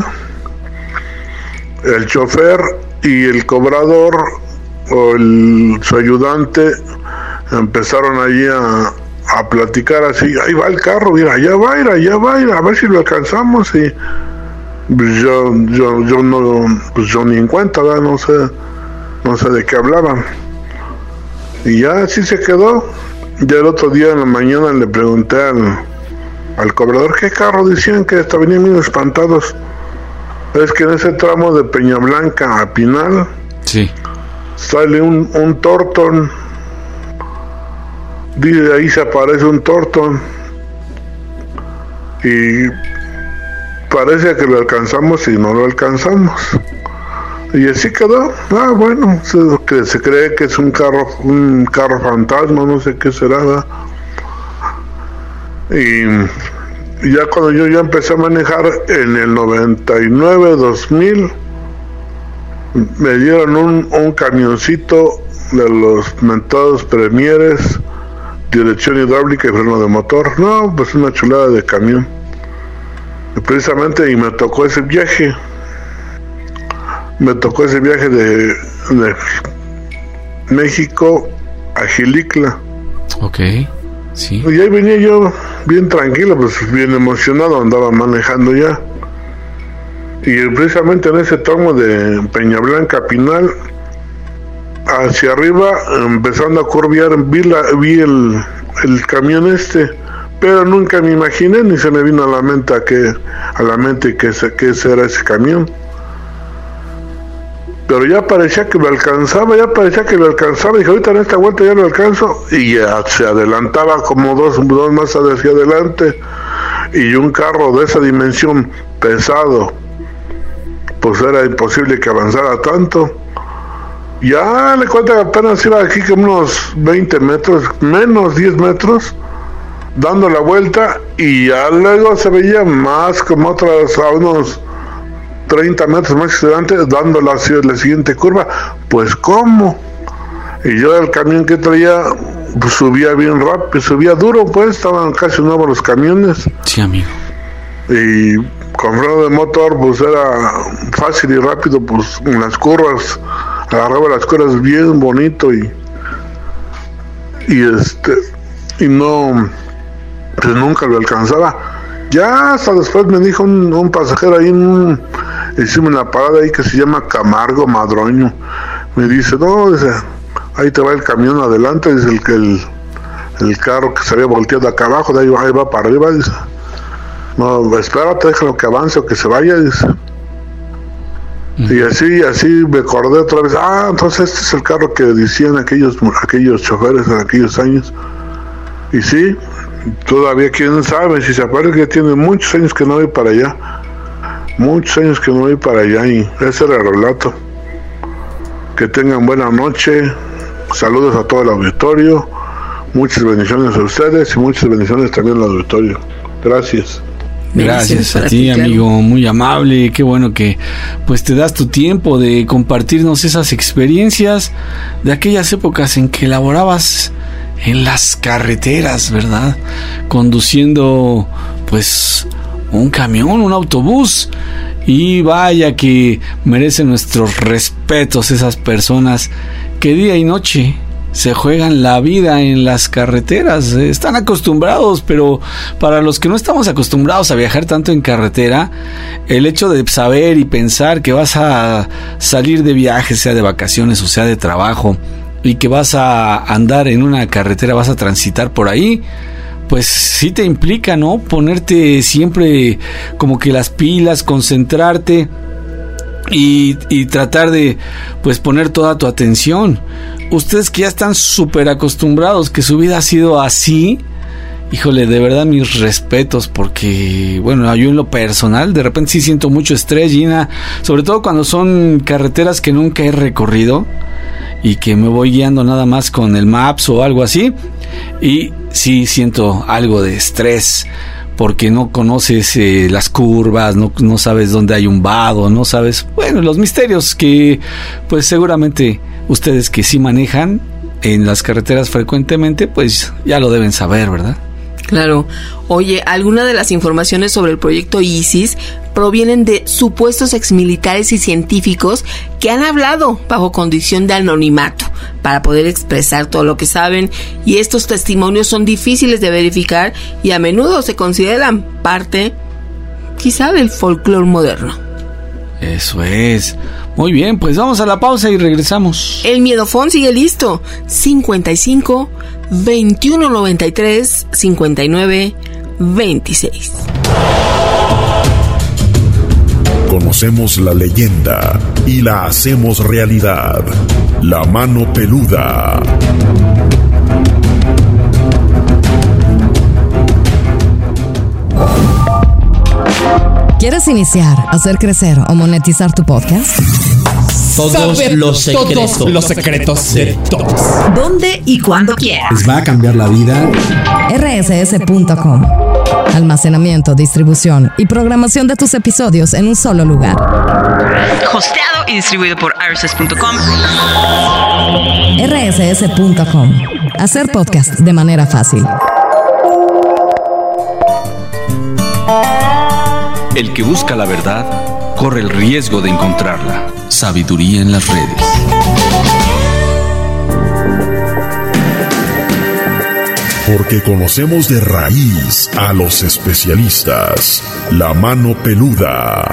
El chofer y el cobrador o el, su ayudante empezaron allí a, a platicar así, ahí va el carro, mira, allá va a ir, allá va a ir, a ver si lo alcanzamos. Y pues yo, yo, yo no, pues yo ni en cuenta, ¿verdad? no sé, no sé de qué hablaban. Y ya así se quedó. Ya el otro día en la mañana le pregunté al, al cobrador qué carro decían que hasta venían bien espantados. Es que en ese tramo de Peña Blanca a Pinal, sí, sale un, un Torton. De ahí se aparece un Torton y parece que lo alcanzamos y no lo alcanzamos. Y así quedó. Ah, bueno, se, que se cree que es un carro, un carro fantasma, no sé qué será, ¿verdad? Y, y ya cuando yo ya empecé a manejar en el noventa y nueve, dos mil, me dieron un, un camioncito de los mentados Premieres, dirección hidráulica y freno de motor. No, pues una chulada de camión. Y precisamente y me tocó ese viaje. Me tocó ese viaje de, de México a Gilicla. Ok, sí. Y ahí venía yo bien tranquilo, pues bien emocionado, andaba manejando ya. Y precisamente en ese tramo de Peña Blanca a Pinal, hacia arriba, empezando a curviar, vi, la, vi el, el camión este, pero nunca me imaginé ni se me vino a la mente a que a la mente que ese, que ese era ese camión. pero ya parecía que lo alcanzaba, ya parecía que lo alcanzaba, y dije, ahorita en esta vuelta ya lo alcanzo, y ya se adelantaba como dos, dos más hacia adelante, y un carro de esa dimensión pesado, pues era imposible que avanzara tanto. Ya le cuento que apenas iba aquí como unos veinte metros, menos diez metros, dando la vuelta, y ya luego se veía más como otras, a unos treinta metros más adelante, dando la, la siguiente curva. Pues ¿cómo? Y yo el camión que traía pues, subía bien rápido, subía duro, pues estaban casi nuevos los camiones. Sí, amigo. Y con freno de motor pues era fácil y rápido, pues en las curvas, agarraba las curvas bien bonito, y y este y no, pues nunca lo alcanzaba. Ya hasta después me dijo un, un pasajero ahí, un, hicimos una parada ahí que se llama Camargo Madroño, me dice, no, dice, ahí te va el camión adelante, dice, el que el, el carro que se había volteado acá abajo, de ahí, ahí va para arriba, dice, no, espérate, déjalo que avance o que se vaya, dice. Uh-huh. Y así, así me acordé otra vez, ah, entonces este es el carro que decían aquellos, aquellos choferes en aquellos años. Y sí, todavía quién sabe, si se aparece que tiene muchos años que no voy para allá, muchos años que no voy para allá, y ese era el relato. Que tengan buena noche, saludos a todo el auditorio, muchas bendiciones a ustedes y muchas bendiciones también al auditorio. Gracias. Gracias a ti, amigo, muy amable, qué bueno que pues te das tu tiempo de compartirnos esas experiencias de aquellas épocas en que laborabas en las carreteras, ¿verdad? Conduciendo pues un camión, un autobús. Y vaya que merecen nuestros respetos esas personas que día y noche se juegan la vida en las carreteras. Están acostumbrados, pero para los que no estamos acostumbrados a viajar tanto en carretera, el hecho de saber y pensar que vas a salir de viaje, sea de vacaciones o sea de trabajo, y que vas a andar en una carretera, vas a transitar por ahí, pues sí te implica, ¿no? Ponerte siempre como que las pilas, concentrarte y, y tratar de pues poner toda tu atención. Ustedes que ya están súper acostumbrados, que su vida ha sido así, híjole, de verdad mis respetos, porque bueno, yo en lo personal de repente sí siento mucho estrés, Gina, sobre todo cuando son carreteras que nunca he recorrido y que me voy guiando nada más con el Maps o algo así, y sí siento algo de estrés porque no conoces eh, las curvas, no, no sabes dónde hay un vado, no sabes, bueno, los misterios que pues seguramente ustedes que sí manejan en las carreteras frecuentemente pues ya lo deben saber, ¿verdad? Claro. Oye, algunas de las informaciones sobre el proyecto ISIS provienen de supuestos exmilitares y científicos que han hablado bajo condición de anonimato para poder expresar todo lo que saben, y estos testimonios son difíciles de verificar y a menudo se consideran parte, quizá, del folclore moderno. Eso es. Muy bien, pues vamos a la pausa y regresamos. El Miedofón sigue listo. cincuenta y cinco, veintiuno noventa y tres, cincuenta y nueve, veintiséis. Conocemos la leyenda y la hacemos realidad. La mano peluda. ¿Quieres iniciar, hacer crecer o monetizar tu podcast? Todos Saber los secretos. Todos los secretos de todos. ¿Dónde y cuándo quieras? ¿Les va a cambiar la vida? R S S punto com. Almacenamiento, distribución y programación de tus episodios en un solo lugar. Hosteado y distribuido por R S S punto com. R S S punto com. Hacer podcast de manera fácil. El que busca la verdad corre el riesgo de encontrarla. Sabiduría en las redes. Porque conocemos de raíz a los especialistas. La mano peluda.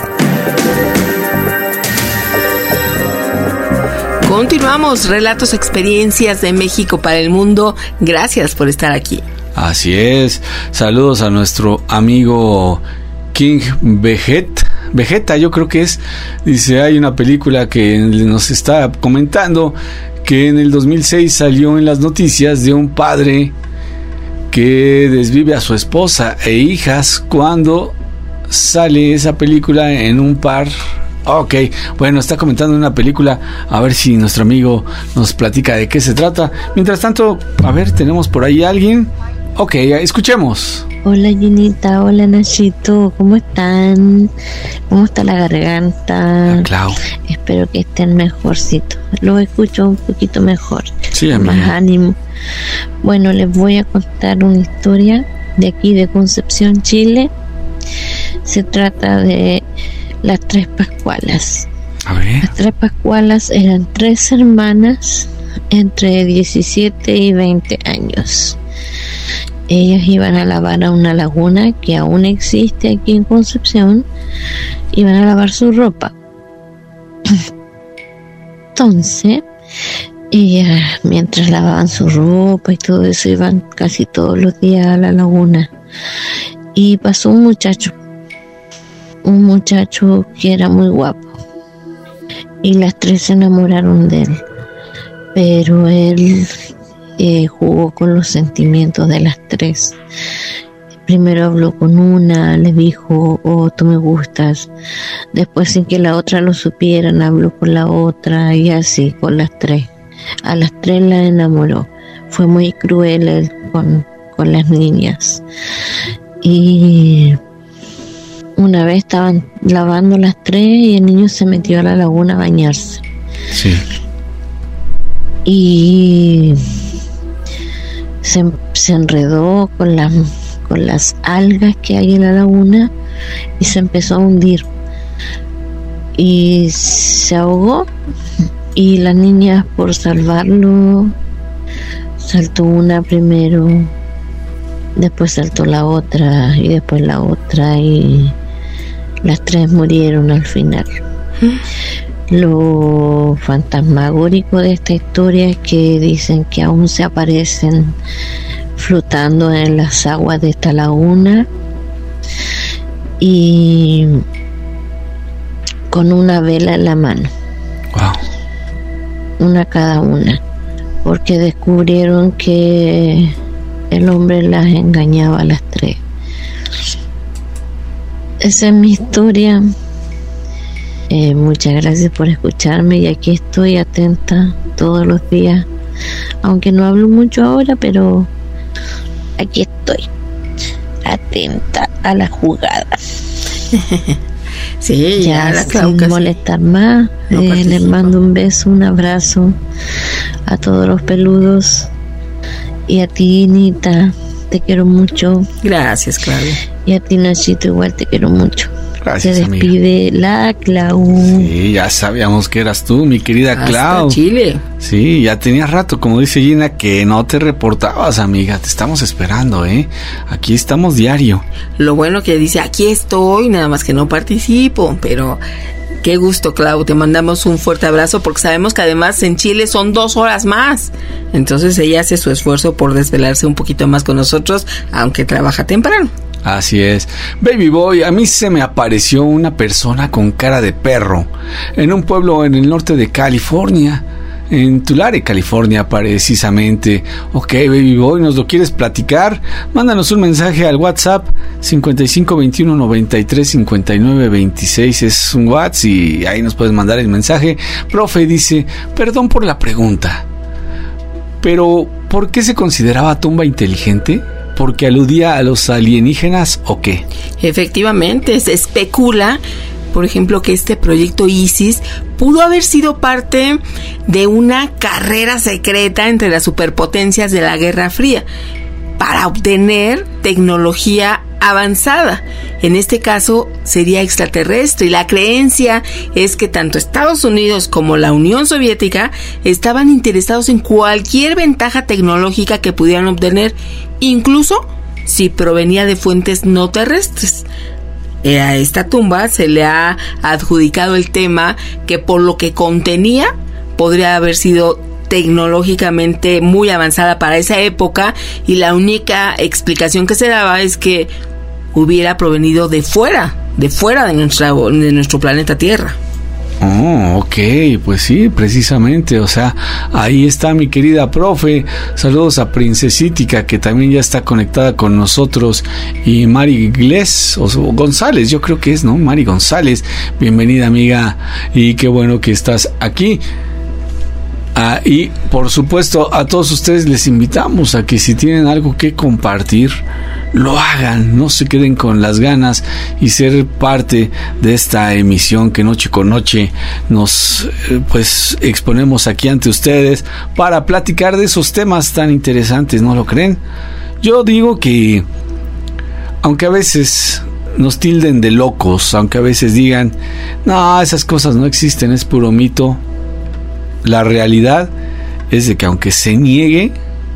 Continuamos, relatos, experiencias de México para el mundo. Gracias por estar aquí. Así es. Saludos a nuestro amigo King Veget, Vegeta, yo creo que es. Dice, hay una película que nos está comentando que en el dos mil seis salió en las noticias de un padre que desvive a su esposa e hijas cuando sale esa película en un par. Ok, bueno, está comentando una película, a ver si nuestro amigo nos platica de qué se trata. Mientras tanto, a ver, tenemos por ahí a alguien. Ok, escuchemos. Hola Ginita, hola Nachito, ¿cómo están? ¿Cómo está la garganta? Ah, Clau. Espero que estén mejorcito. Lo escucho un poquito mejor. Sí, amiga. Más ánimo. Bueno, les voy a contar una historia de aquí de Concepción, Chile. Se trata de las tres Pascualas. A ver. Las tres Pascualas eran tres hermanas entre diecisiete y veinte años. Ellas iban a lavar a una laguna que aún existe aquí en Concepción. Iban a lavar su ropa. Entonces, ellas, mientras lavaban su ropa y todo eso, iban casi todos los días a la laguna. Y pasó un muchacho. Un muchacho que era muy guapo. Y las tres se enamoraron de él. Pero él... Eh, jugó con los sentimientos de las tres. Primero habló con una, le dijo, oh, tú me gustas. Después, sin que la otra lo supieran, habló con la otra y así con las tres. A las tres la enamoró. Fue muy cruel él con, con las niñas. Y una vez estaban lavando las tres y el niño se metió a la laguna a bañarse. Sí. Y Se, se enredó con, la, con las algas que hay en la laguna y se empezó a hundir y se ahogó, y las niñas, por salvarlo, saltó una primero, después saltó la otra y después la otra, y las tres murieron al final. Lo fantasmagórico de esta historia es que dicen que aún se aparecen flotando en las aguas de esta laguna y con una vela en la mano. Wow. Una cada una, porque descubrieron que el hombre las engañaba a las tres. Esa es mi historia. Eh, muchas gracias por escucharme, y aquí estoy atenta todos los días, aunque no hablo mucho ahora, pero aquí estoy atenta a la jugada. Sí, ya, ya sin molestar más. No eh, les mando un beso, un abrazo a todos los peludos, y a ti, Nita, te quiero mucho. Gracias, Claudia. Y a ti, Nachito, igual te quiero mucho. Gracias, se despide, amiga. La Clau. Sí, ya sabíamos que eras tú, mi querida Hasta Clau. Chile. Sí, ya tenías rato, como dice Gina, que no te reportabas, amiga. Te estamos esperando, ¿eh? Aquí estamos diario. Lo bueno que dice, aquí estoy, nada más que no participo, pero qué gusto, Clau. Te mandamos un fuerte abrazo, porque sabemos que además en Chile son dos horas más. Entonces ella hace su esfuerzo por desvelarse un poquito más con nosotros, aunque trabaja temprano. Así es. Baby Boy, a mí se me apareció una persona con cara de perro en un pueblo en el norte de California, en Tulare, California, precisamente. Ok, Baby Boy, ¿nos lo quieres platicar? Mándanos un mensaje al WhatsApp cincuenta y cinco veintiuno noventa y tres cincuenta y nueve veintiséis. Es un WhatsApp y ahí nos puedes mandar el mensaje. Profe dice, perdón por la pregunta, pero ¿por qué se consideraba tumba inteligente? ¿Porque aludía a los alienígenas o qué? Efectivamente, se especula, por ejemplo, que este proyecto ISIS pudo haber sido parte de una carrera secreta entre las superpotencias de la Guerra Fría para obtener tecnología avanzada. En este caso sería extraterrestre, y la creencia es que tanto Estados Unidos como la Unión Soviética estaban interesados en cualquier ventaja tecnológica que pudieran obtener, incluso si provenía de fuentes no terrestres. A esta tumba se le ha adjudicado el tema que, por lo que contenía, podría haber sido tecnológicamente muy avanzada para esa época, y la única explicación que se daba es que hubiera provenido de fuera de fuera de, nuestra, de nuestro planeta Tierra. Oh, ok, pues sí, precisamente, o sea, ahí está mi querida profe. Saludos a Princesítica, que también ya está conectada con nosotros, y Mari Glés, o González, yo creo que es, ¿no? Mari González, bienvenida, amiga, y qué bueno que estás aquí. Ah, y por supuesto a todos ustedes les invitamos a que si tienen algo que compartir, lo hagan, no se queden con las ganas y ser parte de esta emisión que noche con noche nos eh, pues exponemos aquí ante ustedes para platicar de esos temas tan interesantes, ¿no lo creen? Yo digo que aunque a veces nos tilden de locos, aunque a veces digan, no, esas cosas no existen, es puro mito, la realidad es de que aunque se niegue,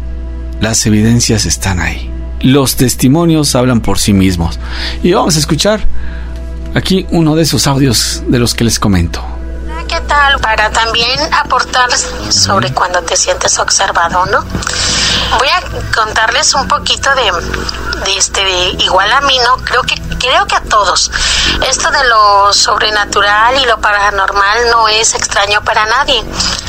las evidencias están ahí. Los testimonios hablan por sí mismos. Y vamos a escuchar aquí uno de esos audios de los que les comento. ¿Qué tal? Para también aportar sobre cuando te sientes observado, ¿no? Voy a contarles un poquito de, de este, de, igual a mí, ¿no? Creo que, creo que a todos. Esto de lo sobrenatural y lo paranormal no es extraño para nadie.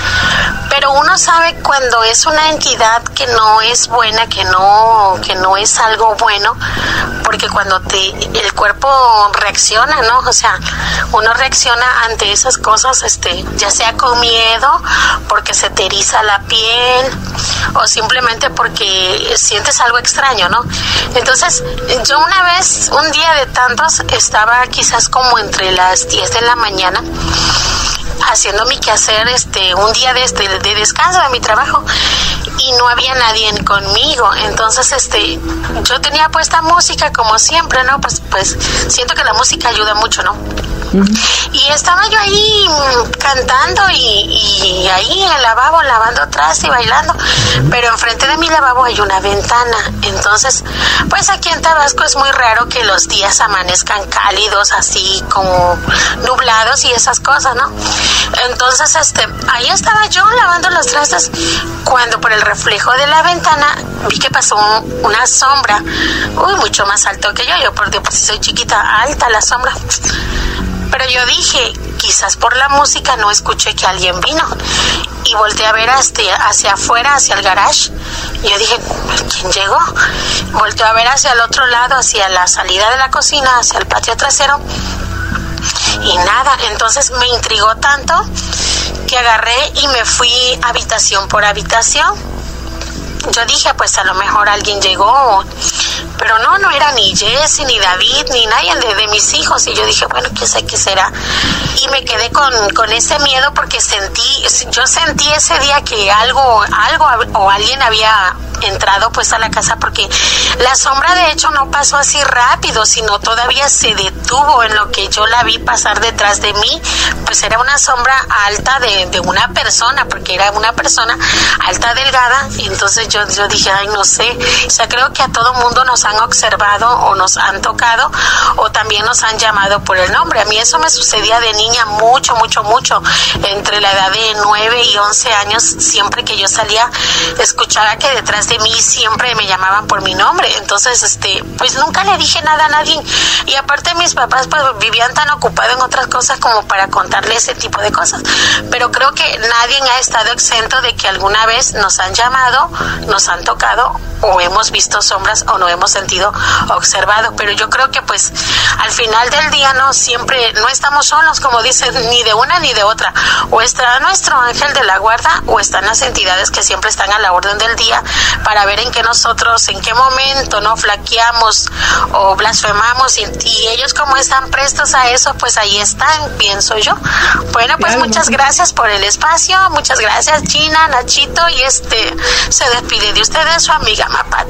Pero uno sabe cuando es una entidad que no es buena, que no, que no es algo bueno, porque cuando te, el cuerpo reacciona, ¿no? O sea, uno reacciona ante esas cosas, este, ya sea con miedo, porque se te eriza la piel, o simplemente porque sientes algo extraño, ¿no? Entonces, yo una vez, un día de tantos, estaba quizás como entre las diez de la mañana, haciendo mi quehacer, este, un día de, este, de descanso de mi trabajo, y no había nadie conmigo. Entonces, este, yo tenía puesta música como siempre, ¿no? Pues, pues siento que la música ayuda mucho, ¿no? Uh-huh. Y estaba yo ahí cantando y, y ahí en el lavabo lavando traste y bailando, uh-huh. Pero enfrente de mi lavabo hay una ventana. Entonces, pues aquí en Tabasco es muy raro que los días amanezcan cálidos, así como nublados y esas cosas, ¿no? Entonces, este, ahí estaba yo lavando los trastes cuando por el reflejo de la ventana vi que pasó un, una sombra, uy, mucho más alto que yo. Yo por Dios, pues si soy chiquita, alta la sombra. Pero yo dije, quizás por la música no escuché que alguien vino. Y volteé a ver hacia, hacia afuera, hacia el garage. Y yo dije, ¿quién llegó? Volteé a ver hacia el otro lado, hacia la salida de la cocina, hacia el patio trasero. Y nada, entonces me intrigó tanto que agarré y me fui habitación por habitación. Yo dije, pues a lo mejor alguien llegó, pero no, no era ni Jesse, ni David, ni nadie de, de mis hijos. Y yo dije, bueno, qué sé qué será. Y me quedé con, con ese miedo porque sentí, yo sentí ese día que algo, algo o alguien había entrado pues a la casa, porque la sombra de hecho no pasó así rápido, sino todavía se detuvo en lo que yo la vi pasar detrás de mí. Pues era una sombra alta de, de una persona, porque era una persona alta, delgada. Y entonces yo, yo dije, ay, no sé, o sea, creo que a todo mundo nos han observado o nos han tocado o también nos han llamado por el nombre. A mí eso me sucedía de niña mucho, mucho, mucho, entre la edad de nueve y once años. Siempre que yo salía, escuchaba que detrás de mí siempre me llamaban por mi nombre. Entonces, este, pues nunca le dije nada a nadie, y aparte mis papás pues vivían tan ocupados en otras cosas como para contarle ese tipo de cosas. Pero creo que nadie ha estado exento de que alguna vez nos han llamado, nos han tocado, o hemos visto sombras o no hemos sentido observado. Pero yo creo que pues al final del día no siempre, no estamos solos, como dicen, ni de una ni de otra. O está nuestro ángel de la guarda, o están las entidades que siempre están a la orden del día para ver en qué nosotros, en qué momento no flaqueamos o blasfemamos, y, y ellos como están prestos a eso, pues ahí están, pienso yo. Bueno, pues claro, muchas gracias por el espacio, muchas gracias Gina, Nachito, y este se despide de ustedes su amiga Mapat.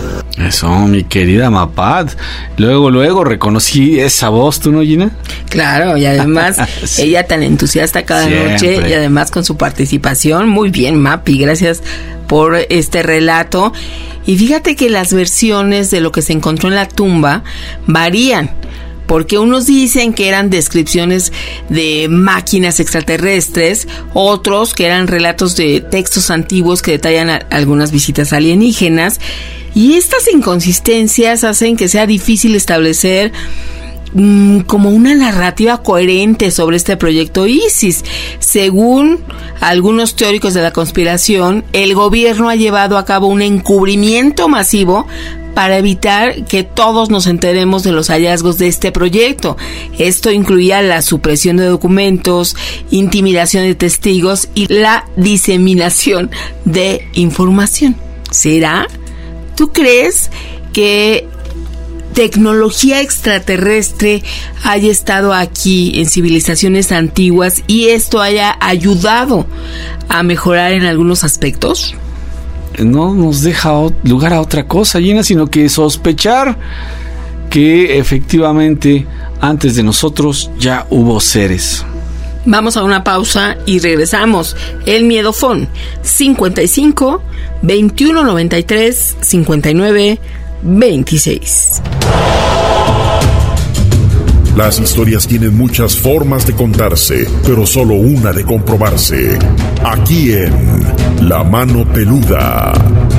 Eso, mi querida Mapat. Luego, luego reconocí esa voz, ¿tú no, Gina? Claro, y además sí. Ella tan entusiasta cada Siempre. noche, y además con su participación. Muy bien, Mapi, gracias por este relato. Y fíjate que las versiones de lo que se encontró en la tumba varían, porque unos dicen que eran descripciones de máquinas extraterrestres, otros que eran relatos de textos antiguos que detallan a, algunas visitas alienígenas, y estas inconsistencias hacen que sea difícil establecer mmm, como una narrativa coherente sobre este proyecto ISIS. Según algunos teóricos de la conspiración, el gobierno ha llevado a cabo un encubrimiento masivo para evitar que todos nos enteremos de los hallazgos de este proyecto. Esto incluía la supresión de documentos, intimidación de testigos y la diseminación de información. ¿Será? ¿Tú crees que tecnología extraterrestre haya estado aquí en civilizaciones antiguas y esto haya ayudado a mejorar en algunos aspectos? No nos deja lugar a otra cosa, Gina, sino que sospechar que efectivamente antes de nosotros ya hubo seres. Vamos a una pausa y regresamos. El Miedofón cincuenta y cinco, veintiuno noventa y tres, cincuenta y nueve, veintiséis. Las historias tienen muchas formas de contarse, pero solo una de comprobarse. Aquí en La Mano Peluda.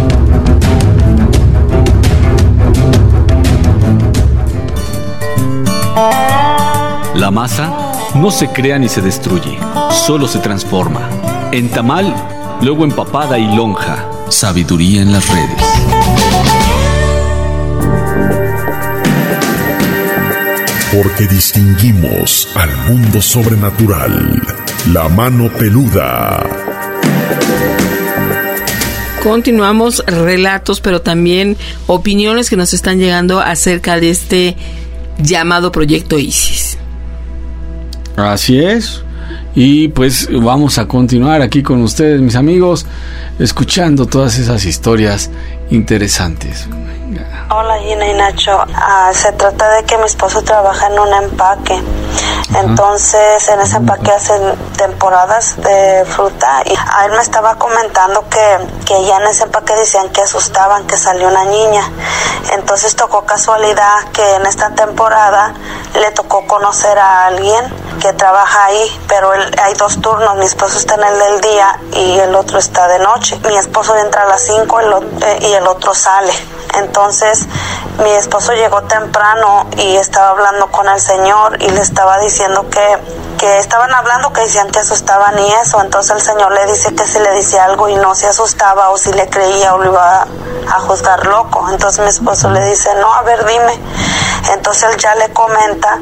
La masa no se crea ni se destruye, solo se transforma. En tamal, luego en papada y lonja. Sabiduría en las redes. Porque distinguimos al mundo sobrenatural. La Mano Peluda. Continuamos, relatos, pero también opiniones que nos están llegando acerca de este llamado proyecto ISIS. Así es. Y pues vamos a continuar aquí con ustedes, mis amigos, escuchando todas esas historias interesantes. Hola, Gina y Nacho. Uh, se trata de que mi esposo trabaja en un empaque. Uh-huh. Entonces, en ese empaque hacen temporadas de fruta. Y a él me estaba comentando que, que ya en ese empaque decían que asustaban, que salió una niña. Entonces, tocó casualidad que en esta temporada le tocó conocer a alguien que trabaja ahí, pero él, hay dos turnos. Mi esposo está en el del día y el otro está de noche. Mi esposo entra a las cinco y el otro sale. Entonces mi esposo llegó temprano y estaba hablando con el señor y le estaba diciendo que, que estaban hablando, que decían que asustaban y eso. Entonces el señor le dice que si le dice algo y no se asustaba o si le creía o lo iba a, a juzgar loco. Entonces mi esposo le dice, no, a ver, dime. Entonces él ya le comenta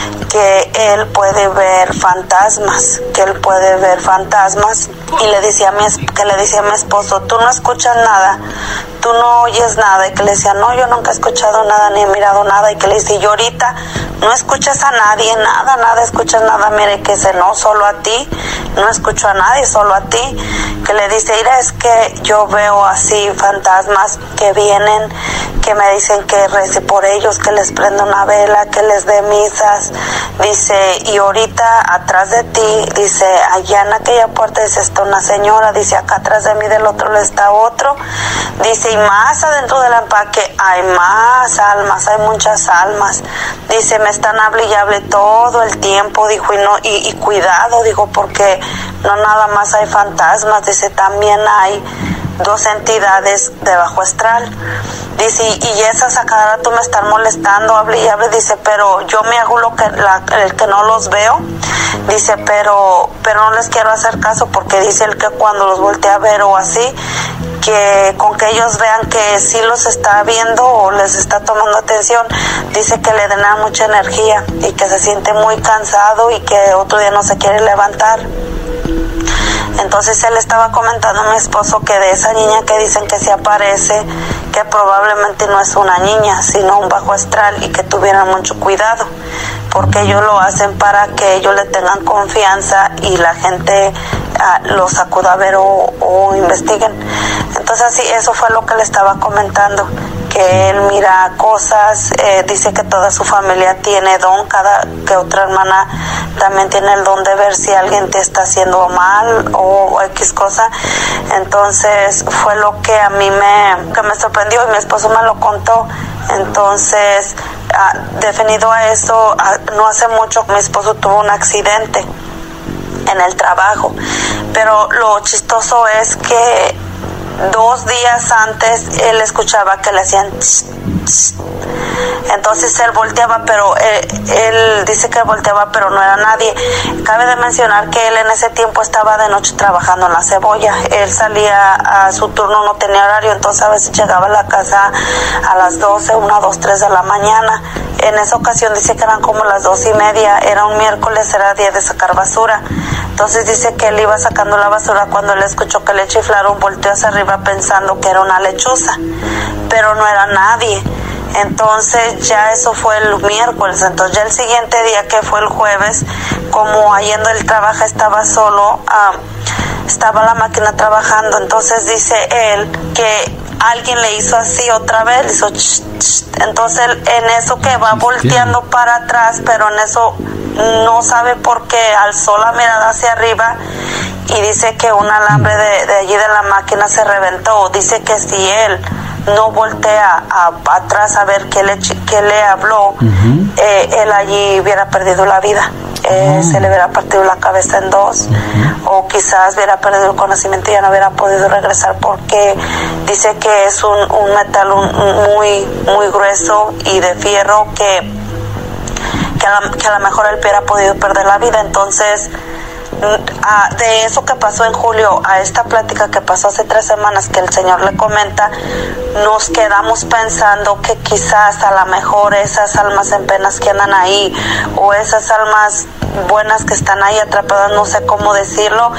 que él puede ver fantasmas, que él puede ver fantasmas y le decía a mi, que le decía a mi esposo, tú no escuchas nada, tú no oyes nada, y que le decía, no, yo nunca he escuchado nada ni he mirado nada, y que le dice, yo ahorita no escuchas a nadie, nada, nada escuchas nada, mire, que dice, no, solo a ti, no escucho a nadie, solo a ti, que le dice, mira, es que yo veo así fantasmas que vienen, que me dicen que rece por ellos, que les prenda una vela, que les dé misas, dice, y ahorita atrás de ti, dice, allá en aquella puerta, dice, está una señora, dice, acá atrás de mí del otro lado está otro, dice, y más adentro del empaque hay más almas, hay muchas almas, dice, me están hable y hable todo el tiempo, dijo, y no, y, y cuidado, digo, porque no nada más hay fantasmas, dice, también hay dos entidades de bajo astral, dice, y esas a cada rato me están molestando, hable y hable, dice, pero yo me hago lo que la, el que no los veo, dice, pero pero no les quiero hacer caso, porque dice el que cuando los voltea a ver o así, que con que ellos vean que sí los está viendo o les está tomando atención, dice que le den mucha energía y que se siente muy cansado y que otro día no se quiere levantar. Entonces él estaba comentando a mi esposo que de esa niña que dicen que se aparece, que probablemente no es una niña, sino un bajo astral, y que tuvieran mucho cuidado, porque ellos lo hacen para que ellos le tengan confianza y la gente uh, los acuda a ver o, o investiguen. Entonces así, eso fue lo que le estaba comentando, que él mira cosas, eh, dice que toda su familia tiene don, cada que otra hermana también tiene el don de ver si alguien te está haciendo mal o X cosa. Entonces fue lo que a mí me, que me sorprendió y mi esposo me lo contó. Entonces, ah, definido a eso, ah, no hace mucho mi esposo tuvo un accidente en el trabajo, pero lo chistoso es que dos días antes él escuchaba que le hacían tss, tss. Entonces él volteaba, pero él, él dice que volteaba, pero no era nadie. Cabe de mencionar que él en ese tiempo estaba de noche trabajando en la cebolla. Él salía a su turno, no tenía horario, entonces a veces llegaba a la casa a las doce, una, dos, tres de la mañana. En esa ocasión dice que eran como las dos y media, era un miércoles, era día de sacar basura. Entonces dice que él iba sacando la basura cuando él escuchó que le chiflaron, volteó hacia arriba pensando que era una lechuza, pero no era nadie. Entonces ya eso fue el miércoles. Entonces ya el siguiente día, que fue el jueves, como ahí en el trabajo estaba solo, uh, estaba la máquina trabajando, entonces dice él que alguien le hizo así otra vez, le hizo ch, ch. Entonces él, en eso que va volteando para atrás, pero en eso no sabe por qué alzó la mirada hacia arriba y dice que un alambre de, de allí de la máquina se reventó. Dice que si él no voltea a, a, atrás a ver qué le, qué le habló, uh-huh. eh, él allí hubiera perdido la vida. Eh, uh-huh. Se le hubiera partido la cabeza en dos, uh-huh. o quizás hubiera perdido el conocimiento y ya no hubiera podido regresar, porque dice que es un, un metal un, un muy, muy grueso y de fierro que, que, a la, que a lo mejor él hubiera podido perder la vida. Entonces, Uh, de eso que pasó en julio a esta plática que pasó hace tres semanas que el Señor le comenta, nos quedamos pensando que quizás a lo mejor esas almas en penas que andan ahí, o esas almas buenas que están ahí atrapadas, no sé cómo decirlo,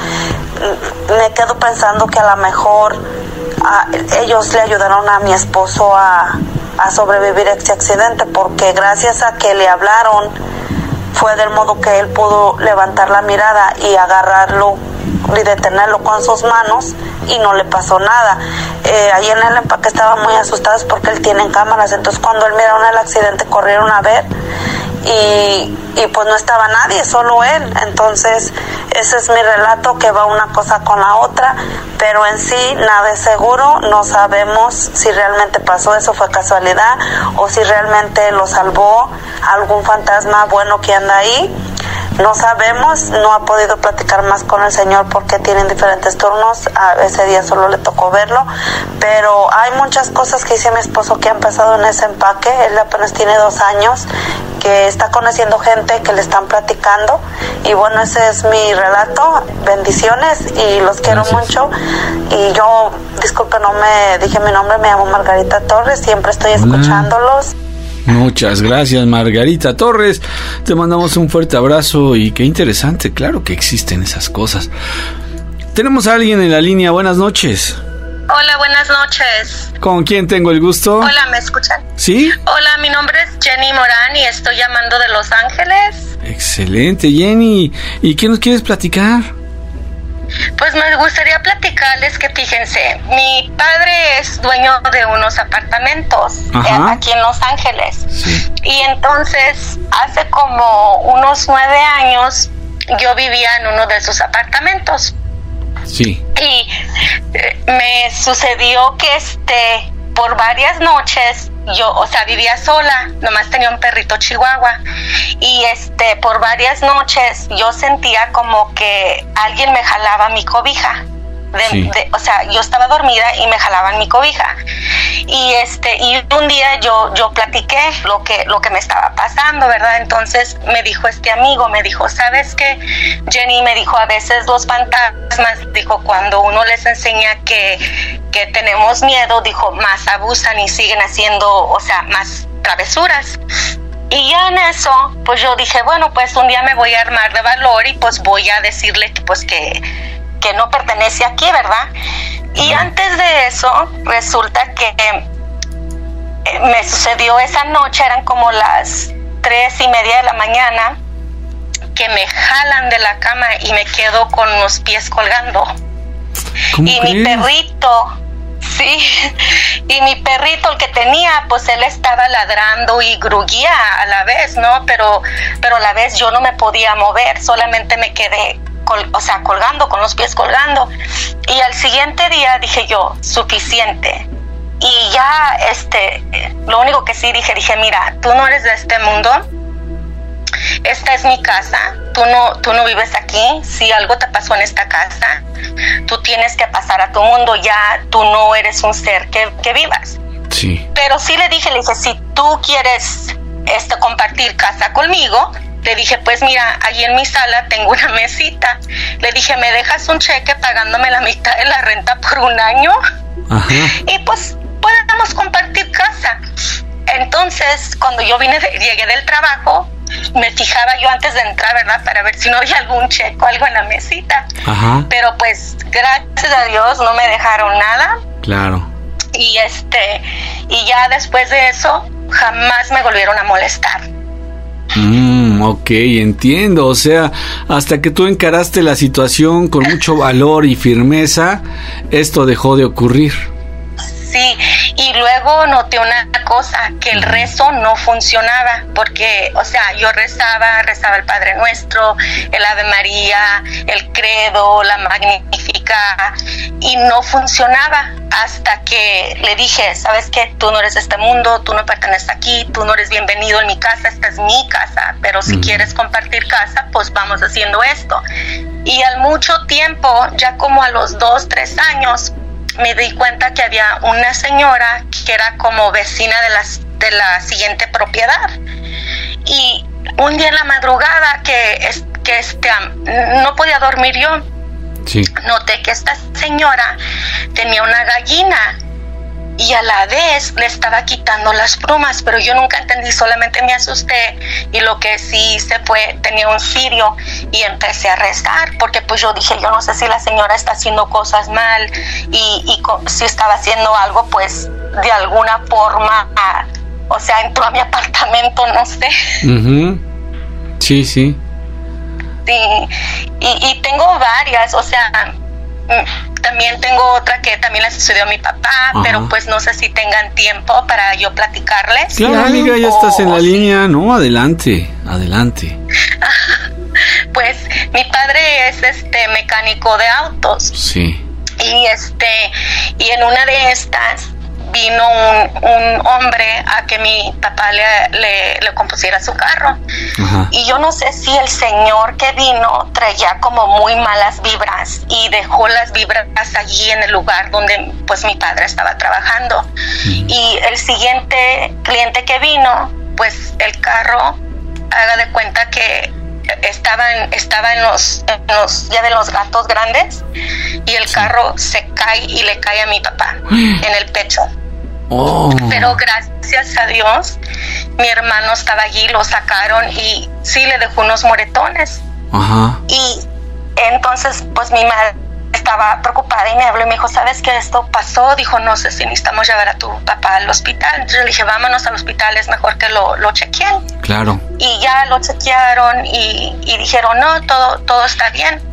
me quedo pensando que a lo mejor uh, ellos le ayudaron a mi esposo a, a sobrevivir a este accidente, porque gracias a que le hablaron fue del modo que él pudo levantar la mirada y agarrarlo y detenerlo con sus manos y no le pasó nada. Eh, ahí en el empaque estaban muy asustados porque él tiene cámaras, entonces cuando él miraron el accidente corrieron a ver y, y pues no estaba nadie, solo él. Entonces ese es mi relato, que va una cosa con la otra, pero en sí nada es seguro. No sabemos si realmente pasó eso, fue casualidad, o si realmente lo salvó algún fantasma bueno que anda ahí. No sabemos, no ha podido platicar más con el Señor porque tienen diferentes turnos. A ese día solo le tocó verlo, pero hay muchas cosas que dice mi esposo que han pasado en ese empaque. Él apenas tiene dos años, que está conociendo gente que le están platicando. Y bueno, ese es mi relato. Bendiciones y los quiero Gracias. mucho. Y yo, disculpe, no me dije mi nombre, me llamo Margarita Torres, siempre estoy escuchándolos. Muchas gracias, Margarita Torres. Te mandamos un fuerte abrazo y qué interesante, claro que existen esas cosas. Tenemos a alguien en la línea, buenas noches. Hola, buenas noches. ¿Con quién tengo el gusto? Hola, ¿me escuchan? ¿Sí? Hola, mi nombre es Jenny Morán y estoy llamando de Los Ángeles. Excelente, Jenny. ¿Y qué nos quieres platicar? Pues me gustaría platicarles que, fíjense, mi padre es dueño de unos apartamentos eh, aquí en Los Ángeles. Sí. Y entonces, hace como unos nueve años, yo vivía en uno de sus apartamentos. Sí. Y eh, me sucedió que este, por varias noches, yo, o sea, vivía sola, nomás tenía un perrito chihuahua, y este, por varias noches yo sentía como que alguien me jalaba mi cobija. De, sí. de, o sea, yo estaba dormida y me jalaban mi cobija. Y este, y un día yo, yo platiqué lo que, lo que me estaba pasando, ¿verdad? Entonces me dijo este amigo, me dijo, ¿sabes qué, Jenny? Me dijo, a veces los fantasmas, dijo, cuando uno les enseña que, que tenemos miedo, dijo, más abusan y siguen haciendo, o sea, más travesuras. Y ya en eso, pues yo dije, bueno, pues un día me voy a armar de valor y pues voy a decirle que, pues que que no pertenece aquí, ¿verdad? Y antes de eso, resulta que eh, me sucedió esa noche, eran como las tres y media de la mañana, que me jalan de la cama y me quedo con los pies colgando. Y crees? Mi perrito, sí, y mi perrito, el que tenía, pues él estaba ladrando y gruñía a la vez, ¿no? Pero, pero a la vez yo no me podía mover, solamente me quedé Col, o sea, colgando, con los pies colgando. Y al siguiente día dije yo, suficiente. Y ya, este, lo único que sí dije, dije, mira, tú no eres de este mundo. Esta es mi casa. Tú no, tú no vives aquí. Si algo te pasó en esta casa, tú tienes que pasar a tu mundo. Ya tú no eres un ser que, que vivas. Sí. Pero sí le dije, le dije, si tú quieres este, compartir casa conmigo, le dije, pues mira, allí en mi sala tengo una mesita. Le dije, ¿me dejas un cheque pagándome la mitad de la renta por un año? Ajá. Y pues podemos compartir casa. Entonces, cuando yo vine, de, llegué del trabajo, me fijaba yo antes de entrar, ¿verdad? Para ver si no había algún cheque o algo en la mesita. Ajá. Pero pues, gracias a Dios, no me dejaron nada. Claro. Y este, y ya después de eso, jamás me volvieron a molestar. Mm, ok, entiendo. O sea, hasta que tú encaraste la situación con mucho valor y firmeza, esto dejó de ocurrir. Sí, y luego noté una cosa, que el rezo no funcionaba, porque, o sea, yo rezaba, rezaba el Padre Nuestro, el Ave María, el Credo, la Magnífica, y no funcionaba hasta que le dije, ¿sabes qué? Tú no eres de este mundo, tú no perteneces aquí, tú no eres bienvenido en mi casa, esta es mi casa, pero si mm. quieres compartir casa, pues vamos haciendo esto. Y al mucho tiempo, ya como a los dos, tres años, me di cuenta que había una señora que era como vecina de, las, de la siguiente propiedad. Y un día en la madrugada que, es, que este, no podía dormir yo, sí. noté que esta señora tenía una gallina y a la vez le estaba quitando las plumas, pero yo nunca entendí, solamente me asusté y lo que sí hice fue, tenía un cirio y empecé a rezar, porque pues yo dije, yo no sé si la señora está haciendo cosas mal y, y co- si estaba haciendo algo, pues de alguna forma, a, o sea, entró a mi apartamento, no sé. Uh-huh. Sí, sí. Sí, y, y tengo varias, o sea, también tengo otra que también le sucedió a mi papá. Ajá. Pero pues no sé si tengan tiempo para yo platicarles. Claro, amiga, ya o, estás en la sí. línea, ¿no? Adelante, adelante. Pues mi padre es este mecánico de autos. Sí. Y este, y en una de estas vino un, un hombre a que mi papá le, le, le compusiera su carro. Ajá. Y yo no sé si el señor que vino traía como muy malas vibras y dejó las vibras allí en el lugar donde pues mi padre estaba trabajando. Uh-huh. Y el siguiente cliente que vino, pues el carro, haga de cuenta que estaba en, estaba en los, en los ya de los gatos grandes y el sí. carro se cae y le cae a mi papá en el pecho. Oh. Pero gracias a Dios mi hermano estaba allí, lo sacaron y sí le dejó unos moretones. Ajá. Y entonces pues mi madre estaba preocupada y me habló y me dijo, ¿sabes qué esto pasó? Dijo, no sé si necesitamos llevar a tu papá al hospital. Entonces yo le dije, vámonos al hospital, es mejor que lo, lo chequeen. Claro. Y ya lo chequearon y, y dijeron, no, todo, todo está bien.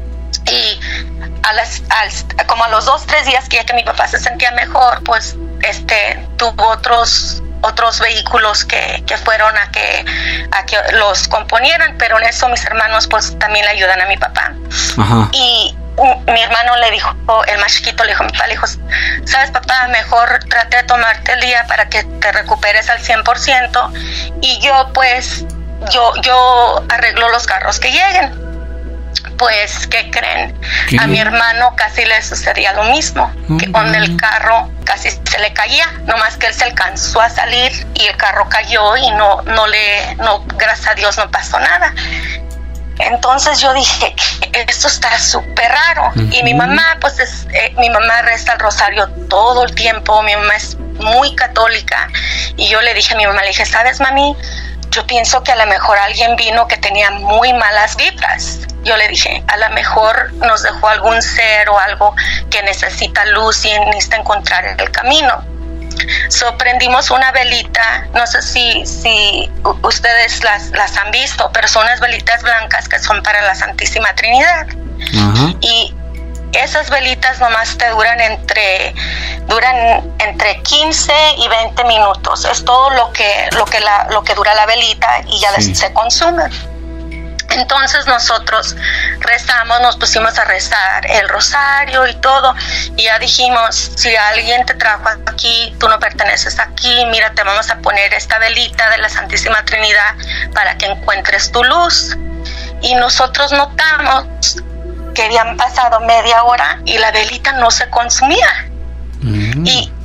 Y a las, al, como a los dos, tres días que ya que mi papá se sentía mejor, pues este tuvo otros otros vehículos que, que fueron a que a que los componieran, pero en eso mis hermanos pues también le ayudan a mi papá. Ajá. Y mi hermano le dijo, el más chiquito le dijo a mi papá, le dijo, sabes papá, mejor trate de tomarte el día para que te recuperes al cien por ciento y yo pues yo yo arreglo los carros que lleguen. Pues, ¿qué creen? ¿Qué? A mi hermano casi le sucedía lo mismo, uh-huh. que con el carro casi se le caía, nomás que él se alcanzó a salir y el carro cayó y no, no le, no, gracias a Dios no pasó nada. Entonces yo dije, esto está súper raro. Uh-huh. Y mi mamá, pues, es, eh, mi mamá reza el rosario todo el tiempo, mi mamá es muy católica. Y yo le dije a mi mamá, le dije, ¿sabes, mami? Yo pienso que a lo mejor alguien vino que tenía muy malas vibras. Yo le dije, a lo mejor nos dejó algún ser o algo que necesita luz y necesita encontrar el camino. So, prendimos una velita, no sé si, si ustedes las, las han visto, pero son unas velitas blancas que son para la Santísima Trinidad. Uh-huh. Y esas velitas nomás te duran entre duran entre quince y veinte minutos. Es todo lo que lo que la lo que dura la velita y ya sí. se consume. Entonces nosotros rezamos, nos pusimos a rezar el rosario y todo, y ya dijimos, si alguien te trajo aquí, tú no perteneces aquí, mira, te vamos a poner esta velita de la Santísima Trinidad para que encuentres tu luz. Y nosotros notamos que habían pasado media hora y la velita no se consumía. Mm. Y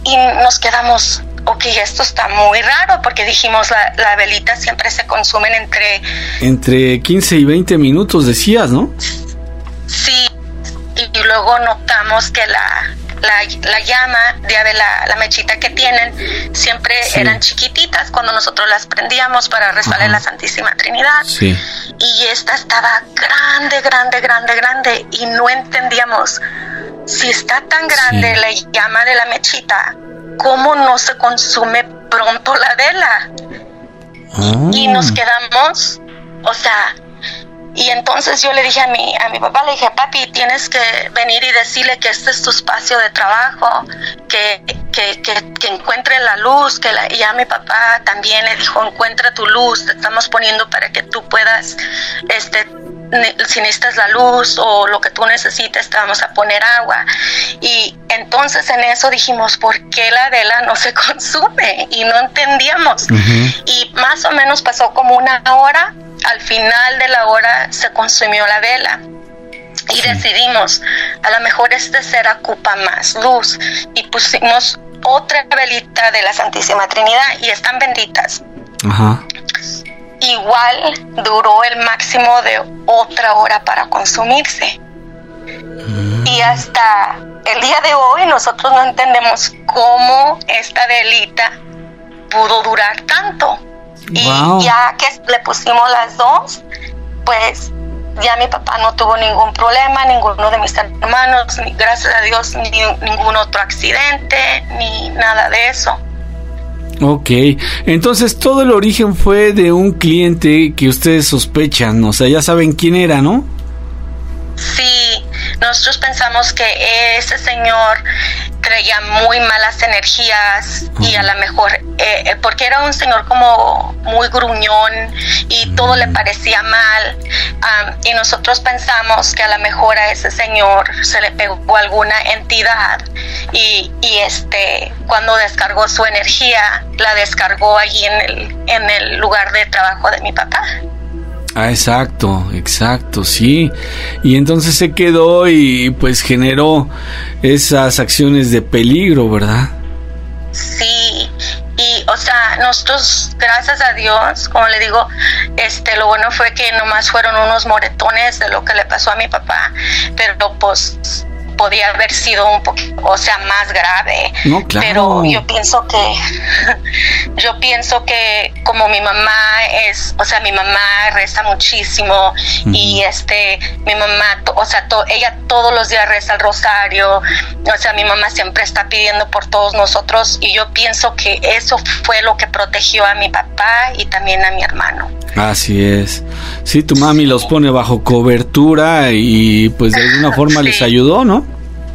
y nos quedamos, ok, esto está muy raro, porque dijimos, la, la velita siempre se consumen entre... Entre quince y veinte minutos, decías, ¿no? Sí, y, y luego notamos que la, la, la llama, ya ve la, la mechita que tienen, siempre sí. eran chiquititas cuando nosotros las prendíamos para rezarle la Santísima Trinidad. Sí. Y esta estaba grande, grande, grande, grande, y no entendíamos, si está tan grande sí. la llama de la mechita, ¿cómo no se consume pronto la vela? Oh. Y nos quedamos, o sea, y entonces yo le dije a mi, a mi papá, le dije, papi, tienes que venir y decirle que este es tu espacio de trabajo, que, que, que, que encuentre la luz, que la, y a mi papá también le dijo, encuentra tu luz, te estamos poniendo para que tú puedas, este, si necesitas la luz o lo que tú necesites, te vamos a poner agua. Y entonces en eso dijimos, ¿por qué la vela no se consume? Y no entendíamos. Uh-huh. Y más o menos pasó como una hora. Al final de la hora se consumió la vela. Y sí. decidimos, a lo mejor este ser ocupa más luz. Y pusimos otra velita de la Santísima Trinidad y están benditas. Ajá. Uh-huh. Igual duró el máximo de otra hora para consumirse. Mm. Y hasta el día de hoy nosotros no entendemos cómo esta velita pudo durar tanto. Wow. Y ya que le pusimos las dos, pues ya mi papá no tuvo ningún problema, ninguno de mis hermanos, ni, gracias a Dios, ni ningún otro accidente, ni nada de eso. Ok, entonces todo el origen fue de un cliente que ustedes sospechan, o sea, ya saben quién era, ¿no? Sí, nosotros pensamos que ese señor traía muy malas energías uh-huh. y a lo mejor, eh, porque era un señor como muy gruñón y uh-huh. todo le parecía mal, um, y nosotros pensamos que a lo mejor a ese señor se le pegó alguna entidad y, y este, cuando descargó su energía, la descargó allí en el, en el lugar de trabajo de mi papá. Ah, exacto, exacto, sí. Y entonces se quedó y pues generó esas acciones de peligro, ¿verdad? Sí, y o sea, nosotros, gracias a Dios, como le digo, este, lo bueno fue que nomás fueron unos moretones de lo que le pasó a mi papá, pero pues podía haber sido un poco, o sea, más grave. No, claro. Pero yo pienso que yo pienso que como mi mamá es, o sea, mi mamá reza muchísimo uh-huh. y este, mi mamá, o sea, to, ella todos los días reza el rosario, o sea, mi mamá siempre está pidiendo por todos nosotros y yo pienso que eso fue lo que protegió a mi papá y también a mi hermano. Así es. Sí, tu mami los pone bajo cobertura y pues de alguna forma sí. les ayudó, ¿no?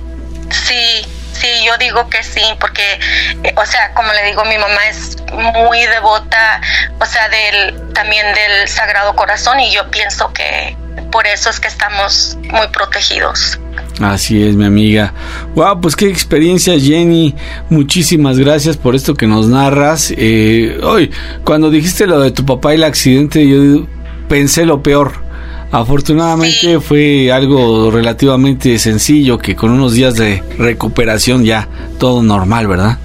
Sí, sí, yo digo que sí, porque, eh, o sea, como le digo, mi mamá es muy devota, o sea, del también del Sagrado Corazón y yo pienso que por eso es que estamos muy protegidos. Así es, mi amiga. Wow, pues qué experiencia, Jenny. Muchísimas gracias por esto que nos narras. Eh, hoy, cuando dijiste lo de tu papá y el accidente, yo pensé lo peor. Afortunadamente sí. fue algo relativamente sencillo, que con unos días de recuperación ya todo normal, ¿verdad?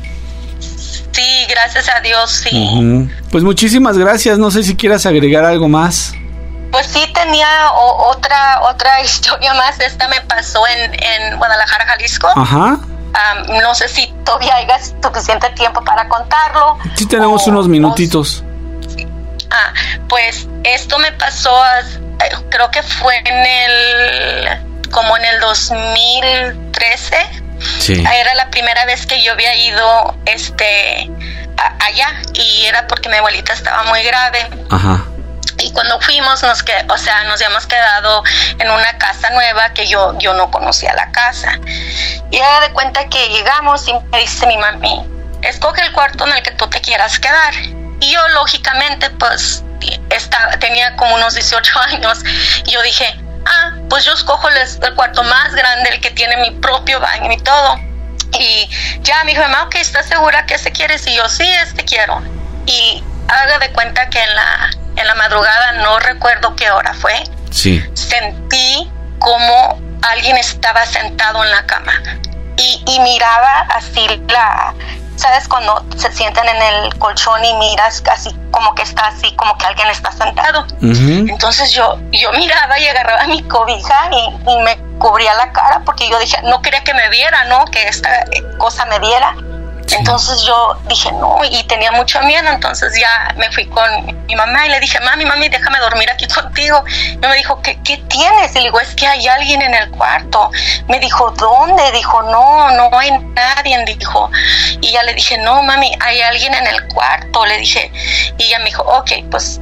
Sí, gracias a Dios, sí. Uh-huh. Pues muchísimas gracias. No sé si quieras agregar algo más. Pues sí, tenía o, otra otra historia más. Esta me pasó en, en Guadalajara, Jalisco. Ajá. Um, no sé si todavía hay suficiente tiempo para contarlo. Sí, tenemos o, unos minutitos. O, sí. Ah, pues esto me pasó, creo que fue en el, como en el dos mil trece. Sí. Era la primera vez que yo había ido este a, allá y era porque mi abuelita estaba muy grave. Ajá. Y cuando fuimos, nos que, o sea, nos habíamos quedado en una casa nueva que yo, yo no conocía la casa. Y era de cuenta que llegamos y me dice mi mami, escoge el cuarto en el que tú te quieras quedar. Y yo, lógicamente, pues, estaba, tenía como unos dieciocho años. Y yo dije, ah, pues yo escojo el, el cuarto más grande, el que tiene mi propio baño y todo. Y ya me dijo, mamá, ok, ¿estás segura que ese quieres? Y yo, sí, este quiero. Y haga de cuenta que en la... en la madrugada, no recuerdo qué hora fue, sí. sentí como alguien estaba sentado en la cama, y, y miraba así la, ¿sabes? Cuando se sientan en el colchón y miras así como que está así, como que alguien está sentado. Uh-huh. Entonces yo, yo miraba y agarraba mi cobija y, y me cubría la cara porque yo dije, no quería que me viera, ¿no? Que esta cosa me viera. Sí. Entonces yo dije no, y tenía mucho miedo. Entonces ya me fui con mi mamá y le dije, mami, mami, déjame dormir aquí contigo. Y me dijo, ¿qué, qué tienes? Y le digo, es que hay alguien en el cuarto. Me dijo, ¿dónde? Dijo, no, no hay nadie, dijo. Y ya le dije, no, mami, hay alguien en el cuarto, le dije. Y ella me dijo, ok, pues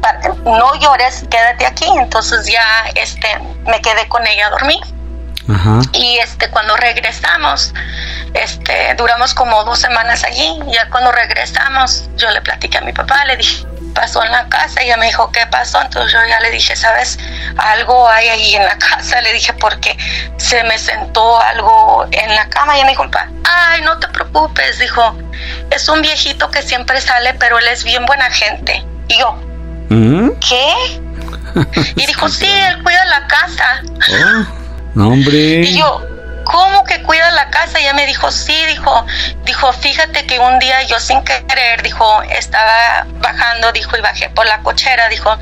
no llores, quédate aquí. Entonces ya este me quedé con ella a dormir. Ajá. Y este cuando regresamos, este duramos como dos semanas allí. Ya cuando regresamos, yo le platiqué a mi papá, le dije, pasó en la casa, y ella me dijo, ¿qué pasó? Entonces yo ya le dije, ¿sabes? Algo hay ahí en la casa, le dije, porque se me sentó algo en la cama. Y ella me dijo, papá, ay, no te preocupes, dijo, es un viejito que siempre sale, pero él es bien buena gente. Y yo, ¿Mm? ¿qué? Y dijo, sí, él cuida la casa. Oh. No, hombre. Y yo, ¿cómo que cuida la casa? Y ella me dijo, sí, dijo, dijo, fíjate que un día yo sin querer, dijo, estaba bajando, dijo, y bajé por la cochera, dijo,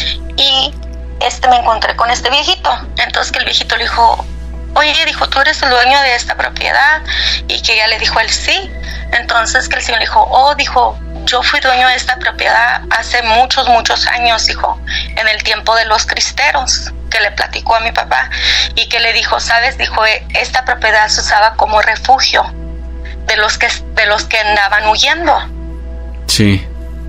y este me encontré con este viejito. Entonces que el viejito le dijo, oye, dijo, ¿tú eres el dueño de esta propiedad? Y que ella le dijo, él sí. Entonces que el señor le dijo, oh, dijo, yo fui dueño de esta propiedad hace muchos, muchos años, dijo, en el tiempo de los cristeros, que le platicó a mi papá, y que le dijo, ¿sabes? Dijo, esta propiedad se usaba como refugio de los que, de los que andaban huyendo. Sí.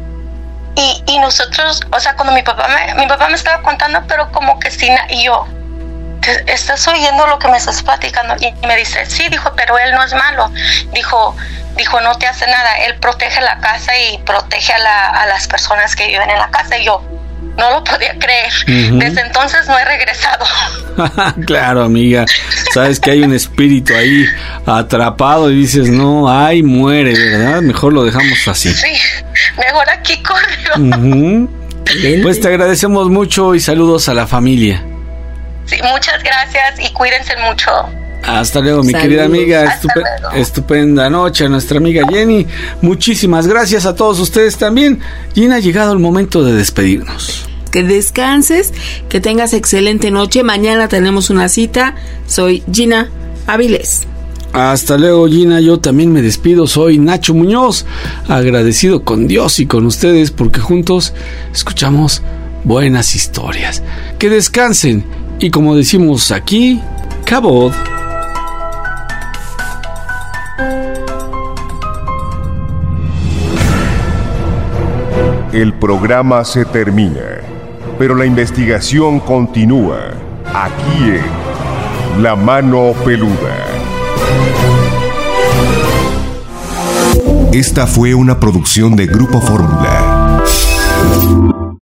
Y, y nosotros, o sea, cuando mi papá me, mi papá me estaba contando, pero como que sí, y yo, ¿estás oyendo lo que me estás platicando? Y me dice, sí, dijo, pero él no es malo. Dijo, dijo, no te hace nada, él protege la casa y protege a, la, a las personas que viven en la casa. Y yo no lo podía creer. Uh-huh. Desde entonces no he regresado. Claro, amiga, sabes que hay un espíritu ahí atrapado y dices, no, ay, muere, ¿verdad? Mejor lo dejamos así. Sí, mejor aquí corrió. Uh-huh. Pues te agradecemos mucho y saludos a la familia. Sí, muchas gracias y cuídense mucho. Hasta luego, mi Saludos. querida amiga. Estupe- estupenda noche a nuestra amiga Jenny. Muchísimas gracias a todos ustedes también. Gina, ha llegado el momento de despedirnos. Que descanses, que tengas excelente noche. Mañana tenemos una cita. Soy Gina Avilés. Hasta luego, Gina. Yo también me despido. Soy Nacho Muñoz. Agradecido con Dios y con ustedes porque juntos escuchamos buenas historias. Que descansen. Y como decimos aquí, Cabot. El programa se termina, pero la investigación continúa aquí en La Mano Peluda. Esta fue una producción de Grupo Fórmula.